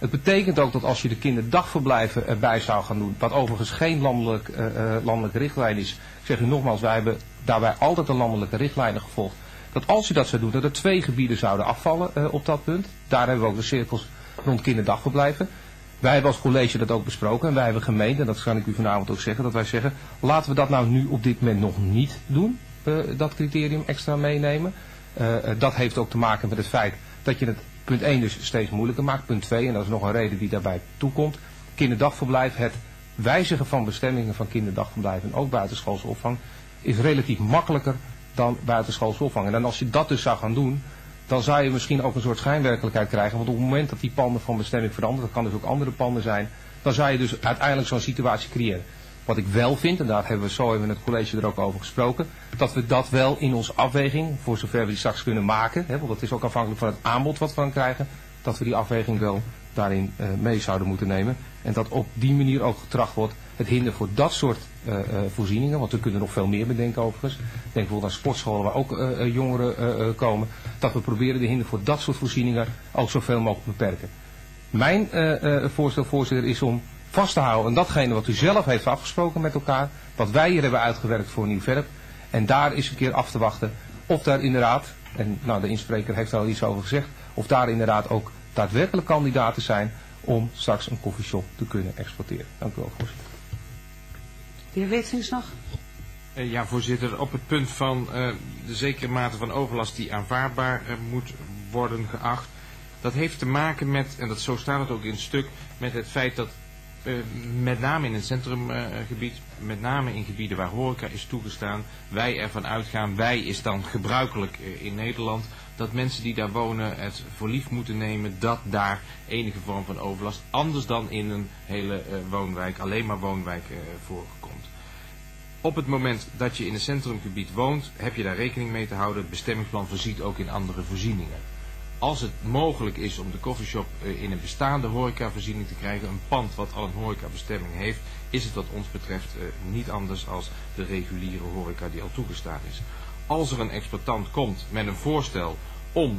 Het betekent ook dat als je de kinderdagverblijven erbij zou gaan doen, wat overigens geen landelijke richtlijn is, ik zeg u nogmaals, wij hebben daarbij altijd de landelijke richtlijnen gevolgd, dat als je dat zou doen, dat er 2 gebieden zouden afvallen op dat punt. Daar hebben we ook de cirkels rond kinderdagverblijven. Wij hebben als college dat ook besproken en wij hebben gemeend, en dat kan ik u vanavond ook zeggen, dat wij zeggen, laten we dat nou nu op dit moment nog niet doen, dat criterium extra meenemen. Dat heeft ook te maken met het feit dat je het punt 1 dus steeds moeilijker maakt. Punt 2, en dat is nog een reden die daarbij toekomt, kinderdagverblijf, het wijzigen van bestemmingen van kinderdagverblijf en ook buitenschoolse opvang is relatief makkelijker dan buitenschoolse opvang. En dan als je dat dus zou gaan doen, dan zou je misschien ook een soort schijnwerkelijkheid krijgen. Want op het moment dat die panden van bestemming veranderen, dat kan dus ook andere panden zijn, dan zou je dus uiteindelijk zo'n situatie creëren. Wat ik wel vind, en daar hebben we zo even in het college er ook over gesproken, dat we dat wel in onze afweging, voor zover we die straks kunnen maken, want dat is ook afhankelijk van het aanbod wat we dan krijgen, dat we die afweging wel daarin mee zouden moeten nemen. En dat op die manier ook getracht wordt het hinder voor dat soort voorzieningen, want we kunnen nog veel meer bedenken overigens. Denk bijvoorbeeld aan sportscholen waar ook jongeren komen, dat we proberen de hinder voor dat soort voorzieningen ook zoveel mogelijk te beperken. Mijn voorstel, voorzitter, is om vast te houden aan datgene wat u zelf heeft afgesproken met elkaar, wat wij hier hebben uitgewerkt voor Nieuw-Vennep. En daar is een keer af te wachten of daar inderdaad, en nou, de inspreker heeft er al iets over gezegd, of daar inderdaad ook daadwerkelijk kandidaten zijn om straks een koffieshop te kunnen exporteren. Dank u wel, voorzitter. De heer Weetsings nog? Ja, voorzitter. Op het punt van de zekere mate van overlast die aanvaardbaar moet worden geacht. Dat heeft te maken met, en dat zo staat het ook in het stuk, met het feit dat met name in het centrumgebied, met name in gebieden waar horeca is toegestaan, wij ervan uitgaan, wij is dan gebruikelijk in Nederland, dat mensen die daar wonen het voor lief moeten nemen dat daar enige vorm van overlast, anders dan in een hele woonwijk, alleen maar woonwijk voorkomt. Op het moment dat je in een centrumgebied woont, heb je daar rekening mee te houden. Het bestemmingsplan voorziet ook in andere voorzieningen. Als het mogelijk is om de coffeeshop in een bestaande horecavoorziening te krijgen, een pand wat al een horecabestemming heeft, is het wat ons betreft niet anders als de reguliere horeca die al toegestaan is. Als er een exploitant komt met een voorstel om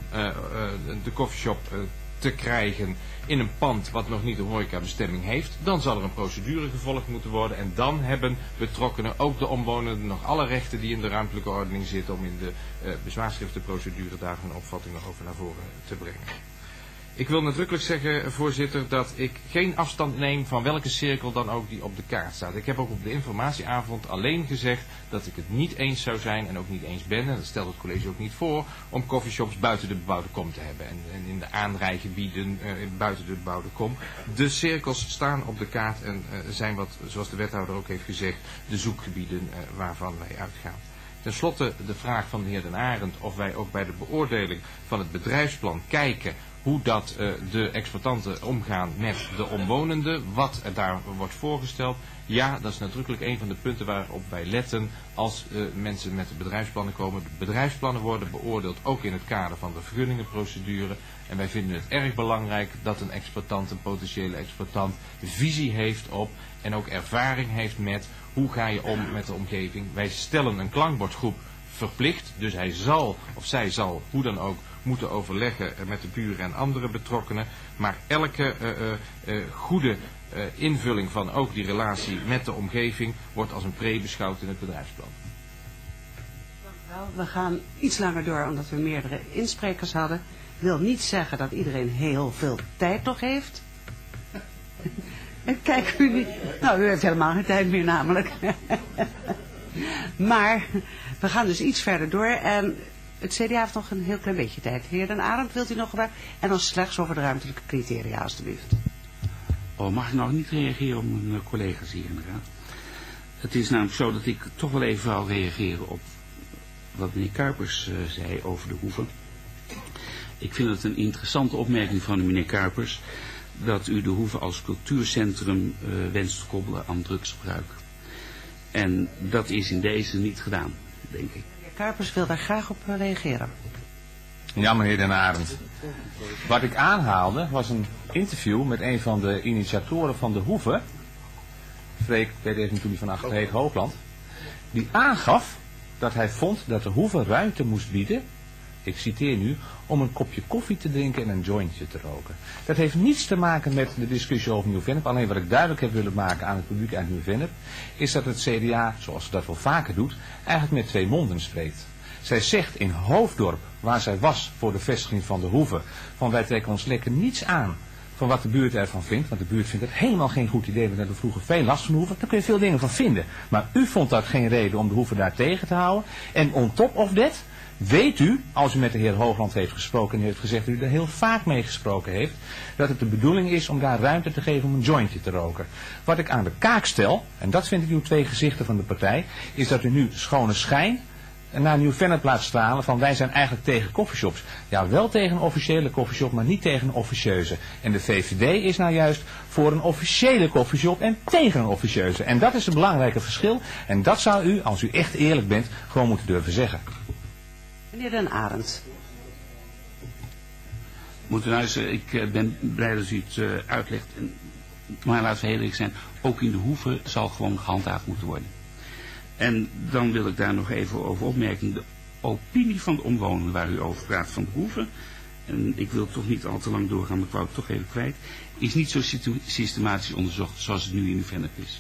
de coffeeshop te krijgen in een pand wat nog niet een horecabestemming heeft, dan zal er een procedure gevolgd moeten worden en dan hebben betrokkenen, ook de omwonenden, nog alle rechten die in de ruimtelijke ordening zitten om in de bezwaarschriftenprocedure daar hun opvattingen over naar voren te brengen. Ik wil nadrukkelijk zeggen, voorzitter, dat ik geen afstand neem van welke cirkel dan ook die op de kaart staat. Ik heb ook op de informatieavond alleen gezegd dat ik het niet eens zou zijn en ook niet eens ben, en dat stelt het college ook niet voor, om coffeeshops buiten de bebouwde kom te hebben en in de aanrijgebieden buiten de bebouwde kom. De cirkels staan op de kaart en zijn wat, zoals de wethouder ook heeft gezegd, de zoekgebieden waarvan wij uitgaan. Ten slotte de vraag van de heer Den Arend of wij ook bij de beoordeling van het bedrijfsplan kijken hoe dat de exploitanten omgaan met de omwonenden, wat er daar wordt voorgesteld. Ja, dat is nadrukkelijk een van de punten waarop wij letten als mensen met de bedrijfsplannen komen. De bedrijfsplannen worden beoordeeld ook in het kader van de vergunningenprocedure. En wij vinden het erg belangrijk dat een exploitant, een potentiële exploitant, visie heeft op en ook ervaring heeft met hoe ga je om met de omgeving. Wij stellen een klankbordgroep verplicht, dus hij zal of zij zal hoe dan ook moeten overleggen met de buren en andere betrokkenen. Maar elke goede invulling van ook die relatie met de omgeving wordt als een pre beschouwd in het bedrijfsplan. We gaan iets langer door omdat we meerdere insprekers hadden. Wil niet zeggen dat iedereen heel veel tijd nog heeft. Kijk u niet. Nou, u heeft helemaal geen tijd meer namelijk. Maar we gaan dus iets verder door en het CDA heeft nog een heel klein beetje tijd. Heer Den Arend, wilt u nog gebruiken? En dan slechts over de ruimtelijke criteria, alstublieft. Oh, mag ik nou niet reageren op mijn collega's hier in de raad? Het is namelijk zo dat ik toch wel even wil reageren op wat meneer Kuipers zei over de hoeve. Ik vind het een interessante opmerking van meneer Kuipers dat u de hoeve als cultuurcentrum wenst te koppelen aan drugsgebruik. En dat is in deze niet gedaan, denk ik. Meneer Kuipers wil daar graag op reageren. Ja, meneer Den Arend. Wat ik aanhaalde was een interview met een van de initiatoren van de hoeve. Freek, ik weet even toen hij van achter heet Hoogland. Die aangaf dat hij vond dat de hoeve ruimte moest bieden ik citeer nu, om een kopje koffie te drinken en een jointje te roken. Dat heeft niets te maken met de discussie over Nieuw-Vennep. Alleen wat ik duidelijk heb willen maken aan het publiek uit Nieuw-Vennep, is dat het CDA, zoals ze dat wel vaker doet, eigenlijk met twee monden spreekt. Zij zegt in Hoofddorp, waar zij was voor de vestiging van de Hoeve, van wij trekken ons lekker niets aan van wat de buurt ervan vindt. Want de buurt vindt het helemaal geen goed idee, want we hebben vroeger veel last van de Hoeve. Daar kun je veel dingen van vinden. Maar u vond dat geen reden om de Hoeve daar tegen te houden. En on top of that, weet u, als u met de heer Hoogland heeft gesproken en u heeft gezegd dat u er heel vaak mee gesproken heeft, dat het de bedoeling is om daar ruimte te geven om een jointje te roken. Wat ik aan de kaak stel, en dat vind ik uw twee gezichten van de partij, is dat u nu schone schijn naar Nieuw-Vennep laat stralen van wij zijn eigenlijk tegen coffeeshops. Ja, wel tegen een officiële coffeeshop, maar niet tegen een officieuze. En de VVD is nou juist voor een officiële coffeeshop en tegen een officieuze. En dat is het belangrijke verschil. En dat zou u, als u echt eerlijk bent, gewoon moeten durven zeggen. Meneer Den Arend. Moet u luisteren, ik ben blij dat u het uitlegt. Maar laten we heel eerlijk zijn, ook in de Hoeve zal gewoon gehandhaafd moeten worden. En dan wil ik daar nog even over opmerken. De opinie van de omwonenden waar u over praat van de Hoeve, en ik wil toch niet al te lang doorgaan, maar ik wou het toch even kwijt, is niet zo systematisch onderzocht zoals het nu in Nieuw-Vennep is.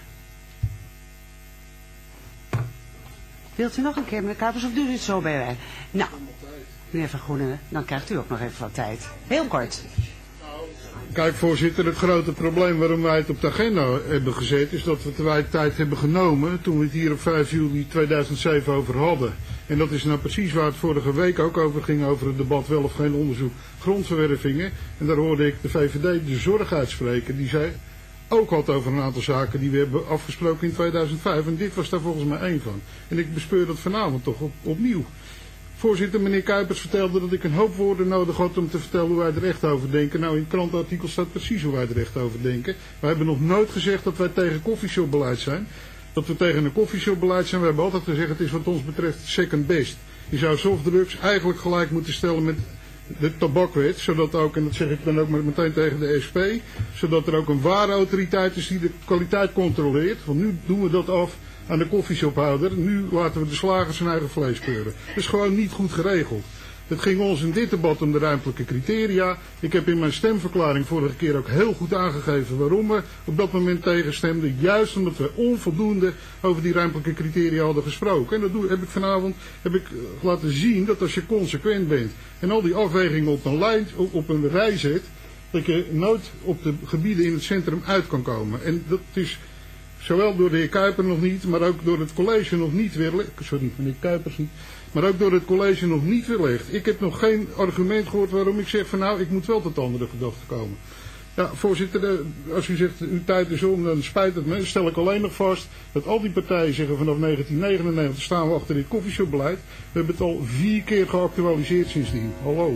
Wilt u nog een keer, meneer Kuipers, of doet u het zo bij mij? Nou, meneer Van Groenen, dan krijgt u ook nog even wat tijd. Heel kort. Kijk, voorzitter, het grote probleem waarom wij het op de agenda hebben gezet, is dat we te weinig tijd hebben genomen toen we het hier op 5 juli 2007 over hadden. En dat is nou precies waar het vorige week ook over ging, over het debat wel of geen onderzoek grondverwervingen. En daar hoorde ik de VVD de zorg uitspreken, die zei ook had over een aantal zaken die we hebben afgesproken in 2005. En dit was daar volgens mij één van. En ik bespeur dat vanavond toch opnieuw. Voorzitter, meneer Kuipers vertelde dat ik een hoop woorden nodig had om te vertellen hoe wij er echt over denken. Nou, in het krantenartikel staat precies hoe wij er echt over denken. Wij hebben nog nooit gezegd dat wij tegen koffieshopbeleid zijn. Dat we tegen een koffieshopbeleid zijn. We hebben altijd gezegd, het is wat ons betreft second best. Je zou softdrugs eigenlijk gelijk moeten stellen met de tabakwet, zodat ook, en dat zeg ik dan ook meteen tegen de SP, zodat er ook een waarautoriteit is die de kwaliteit controleert. Want nu doen we dat af aan de koffieshophouder. Nu laten we de slager zijn eigen vlees keuren. Dat is gewoon niet goed geregeld. Het ging ons in dit debat om de ruimtelijke criteria. Ik heb in mijn stemverklaring vorige keer ook heel goed aangegeven waarom we op dat moment tegenstemden. Juist omdat we onvoldoende over die ruimtelijke criteria hadden gesproken. En dat heb ik vanavond laten zien dat als je consequent bent en al die afwegingen op een rij zet, dat je nooit op de gebieden in het centrum uit kan komen. En dat is zowel door de heer Kuiper nog niet, maar ook door het college nog niet weerlegd. Sorry, meneer Kuipers niet. Maar ook door het college nog niet weerlegd. Ik heb nog geen argument gehoord waarom ik zeg van nou, ik moet wel tot andere gedachten komen. Ja, voorzitter, als u zegt uw tijd is om, dan spijt het me. Dan stel ik alleen nog vast dat al die partijen zeggen vanaf 1999 staan we achter dit koffieshopbeleid. We hebben het al 4 keer geactualiseerd sindsdien. Hallo.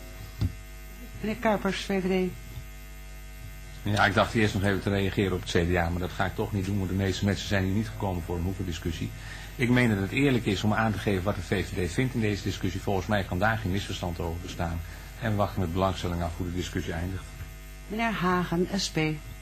Meneer Kuipers, VVD. Ja, ik dacht eerst nog even te reageren op het CDA, maar dat ga ik toch niet doen, want de meeste mensen zijn hier niet gekomen voor een hoeverdiscussie. Ik meen dat het eerlijk is om aan te geven wat de VVD vindt in deze discussie. Volgens mij kan daar geen misverstand over bestaan. En we wachten met belangstelling af hoe de discussie eindigt. Meneer Hagen, SP.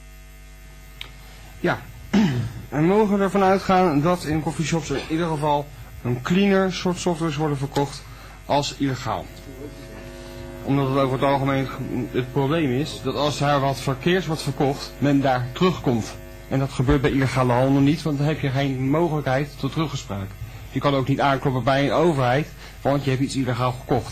Ja, en we mogen ervan uitgaan dat in coffeeshops in ieder geval een cleaner soort softwares worden verkocht als illegaal. Omdat het over het algemeen het probleem is dat als daar wat verkeers wordt verkocht, men daar terugkomt. En dat gebeurt bij illegale handel niet, want dan heb je geen mogelijkheid tot teruggespraak. Je kan ook niet aankloppen bij een overheid, want je hebt iets illegaal gekocht.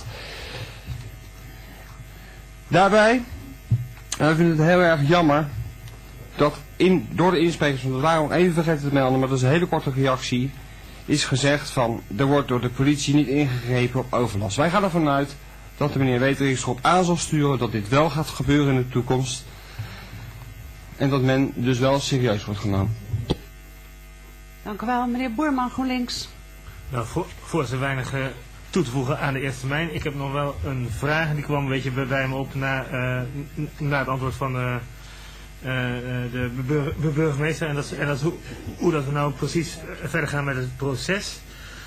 Daarbij, en we vinden het heel erg jammer, dat door de insprekers, want dat waren we even vergeten te melden, maar dat is een hele korte reactie, is gezegd van, er wordt door de politie niet ingegrepen op overlast. Wij gaan ervan uit dat de meneer Weteringsschot aan zal sturen dat dit wel gaat gebeuren in de toekomst. En dat men dus wel serieus wordt genomen. Dank u wel, meneer Boerman, GroenLinks. Nou, voorzitter, weinig toe te voegen aan de eerste termijn. Ik heb nog wel een vraag, die kwam een beetje bij me op na het antwoord van de burgemeester. En dat hoe dat we nou precies verder gaan met het proces.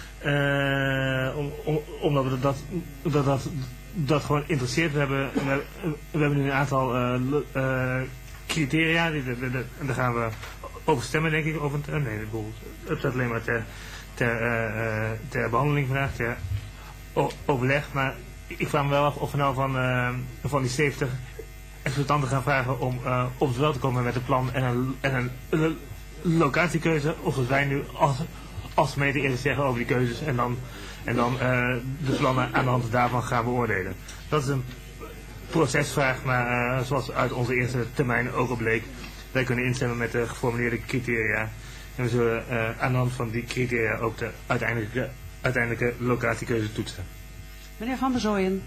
Omdat we dat gewoon interesseert. We hebben nu een aantal criteria, en daar gaan we over stemmen, denk ik. Het staat alleen maar ter behandeling vandaag, ter overleg, maar ik vraag me wel af of we nou van die 70 exploitanten gaan vragen om op het wel te komen met een plan en een locatiekeuze, of dat wij nu als gemeente eerst zeggen over die keuzes en dan de plannen aan de hand daarvan gaan beoordelen. Dat is een procesvraag, maar zoals uit onze eerste termijn ook al bleek, wij kunnen instemmen met de geformuleerde criteria. En we zullen aan de hand van die criteria ook de uiteindelijke locatiekeuze toetsen. Meneer Van der Zooyen.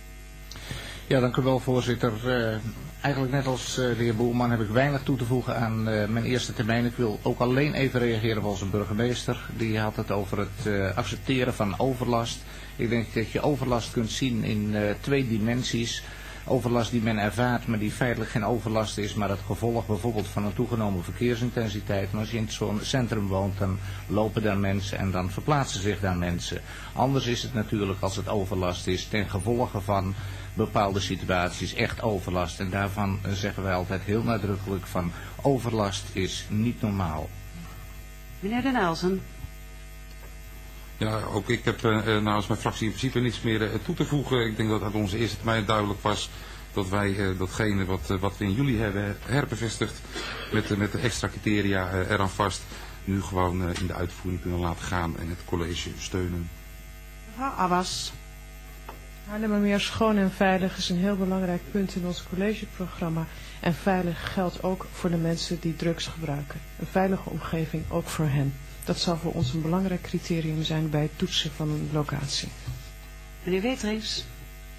Ja, dank u wel, voorzitter. Eigenlijk net als de heer Boelman heb ik weinig toe te voegen aan mijn eerste termijn. Ik wil ook alleen even reageren op onze burgemeester. Die had het over het accepteren van overlast. Ik denk dat je overlast kunt zien in 2 dimensies. Overlast die men ervaart, maar die feitelijk geen overlast is, maar het gevolg bijvoorbeeld van een toegenomen verkeersintensiteit. Maar als je in zo'n centrum woont, dan lopen daar mensen en dan verplaatsen zich daar mensen. Anders is het natuurlijk als het overlast is, ten gevolge van bepaalde situaties echt overlast. En daarvan zeggen wij altijd heel nadrukkelijk van overlast is niet normaal. Meneer Den Elzen. Ja, ook ik heb namens mijn fractie in principe niets meer toe te voegen. Ik denk dat uit onze eerste termijn duidelijk was dat wij datgene wat we in juli hebben herbevestigd met de extra criteria eraan vast, nu gewoon in de uitvoering kunnen laten gaan en het college steunen. Mevrouw Abbas. Haarlemmermeer schoon en veilig is een heel belangrijk punt in ons collegeprogramma. En veilig geldt ook voor de mensen die drugs gebruiken. Een veilige omgeving ook voor hen. Dat zal voor ons een belangrijk criterium zijn bij het toetsen van een locatie. Meneer Weterings.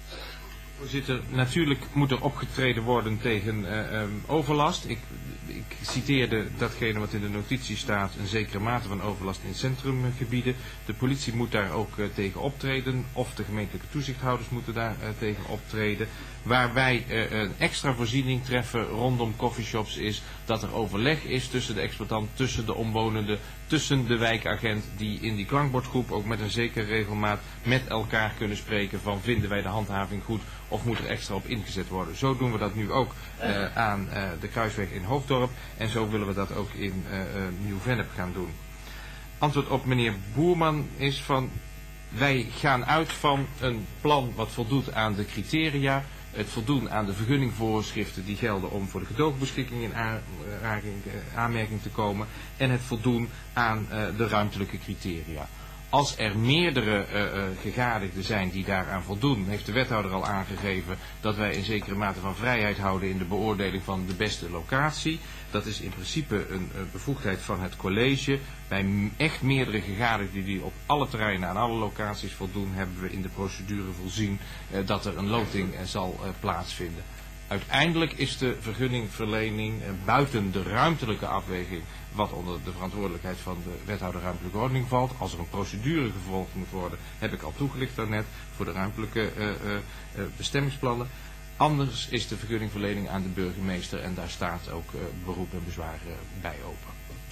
Voorzitter, natuurlijk moet er opgetreden worden tegen overlast. Ik citeerde datgene wat in de notitie staat, een zekere mate van overlast in centrumgebieden. De politie moet daar ook tegen optreden, of de gemeentelijke toezichthouders moeten daar tegen optreden. Waar wij een extra voorziening treffen rondom coffeeshops is dat er overleg is tussen de exploitant, tussen de omwonenden, tussen de wijkagent, die in die klankbordgroep ook met een zekere regelmaat met elkaar kunnen spreken van vinden wij de handhaving goed of moet er extra op ingezet worden. Zo doen we dat nu ook aan de Kruisweg in Hoofddorp en zo willen we dat ook in Nieuw-Vennep gaan doen. Antwoord op meneer Boerman is van wij gaan uit van een plan wat voldoet aan de criteria, het voldoen aan de vergunningvoorschriften die gelden om voor de gedoogbeschikking in aanmerking te komen en het voldoen aan de ruimtelijke criteria. Als er meerdere gegadigden zijn die daaraan voldoen, heeft de wethouder al aangegeven dat wij een zekere mate van vrijheid houden in de beoordeling van de beste locatie. Dat is in principe een bevoegdheid van het college. Bij echt meerdere gegadigden die op alle terreinen aan alle locaties voldoen, hebben we in de procedure voorzien dat er een loting zal plaatsvinden. Uiteindelijk is de vergunningverlening buiten de ruimtelijke afweging, wat onder de verantwoordelijkheid van de wethouder ruimtelijke ordening valt. Als er een procedure gevolgd moet worden, heb ik al toegelicht daarnet, voor de ruimtelijke bestemmingsplannen. Anders is de vergunningverlening aan de burgemeester en daar staat ook beroep en bezwaar bij open.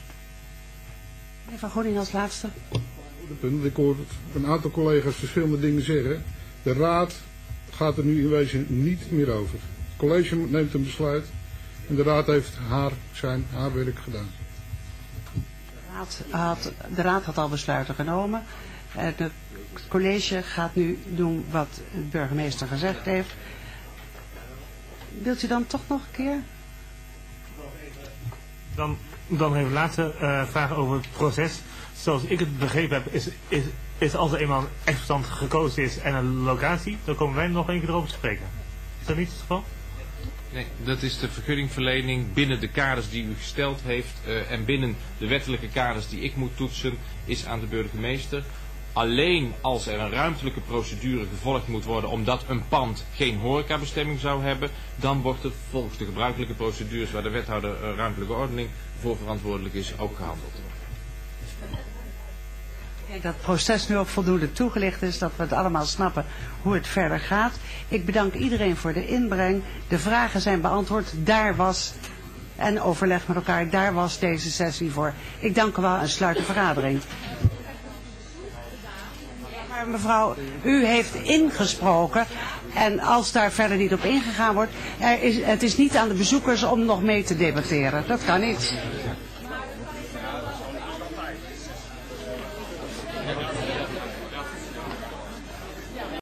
Meneer Van Groening als laatste. Ik hoor een aantal collega's verschillende dingen zeggen. De raad gaat er nu in wezen niet meer over. Het college neemt een besluit en de raad heeft haar werk gedaan. De raad had al besluiten genomen. Het college gaat nu doen wat de burgemeester gezegd heeft. Wilt u dan toch nog een keer? Dan even de laatste vraag over het proces. Zoals ik het begrepen heb, is als er eenmaal een exploitant gekozen is en een locatie, dan komen wij nog een keer erover te spreken. Is dat niet het geval? Nee, dat is de vergunningverlening binnen de kaders die u gesteld heeft en binnen de wettelijke kaders die ik moet toetsen, is aan de burgemeester. Alleen als er een ruimtelijke procedure gevolgd moet worden omdat een pand geen horecabestemming zou hebben, dan wordt het volgens de gebruikelijke procedures waar de wethouder ruimtelijke ordening voor verantwoordelijk is ook gehandeld. Kijk, dat het proces nu ook voldoende toegelicht is, dat we het allemaal snappen hoe het verder gaat. Ik bedank iedereen voor de inbreng. De vragen zijn beantwoord. Daar was, en overleg met elkaar, daar was deze sessie voor. Ik dank u wel en sluit de vergadering. Maar mevrouw, u heeft ingesproken en als daar verder niet op ingegaan wordt, het is niet aan de bezoekers om nog mee te debatteren. Dat kan niet.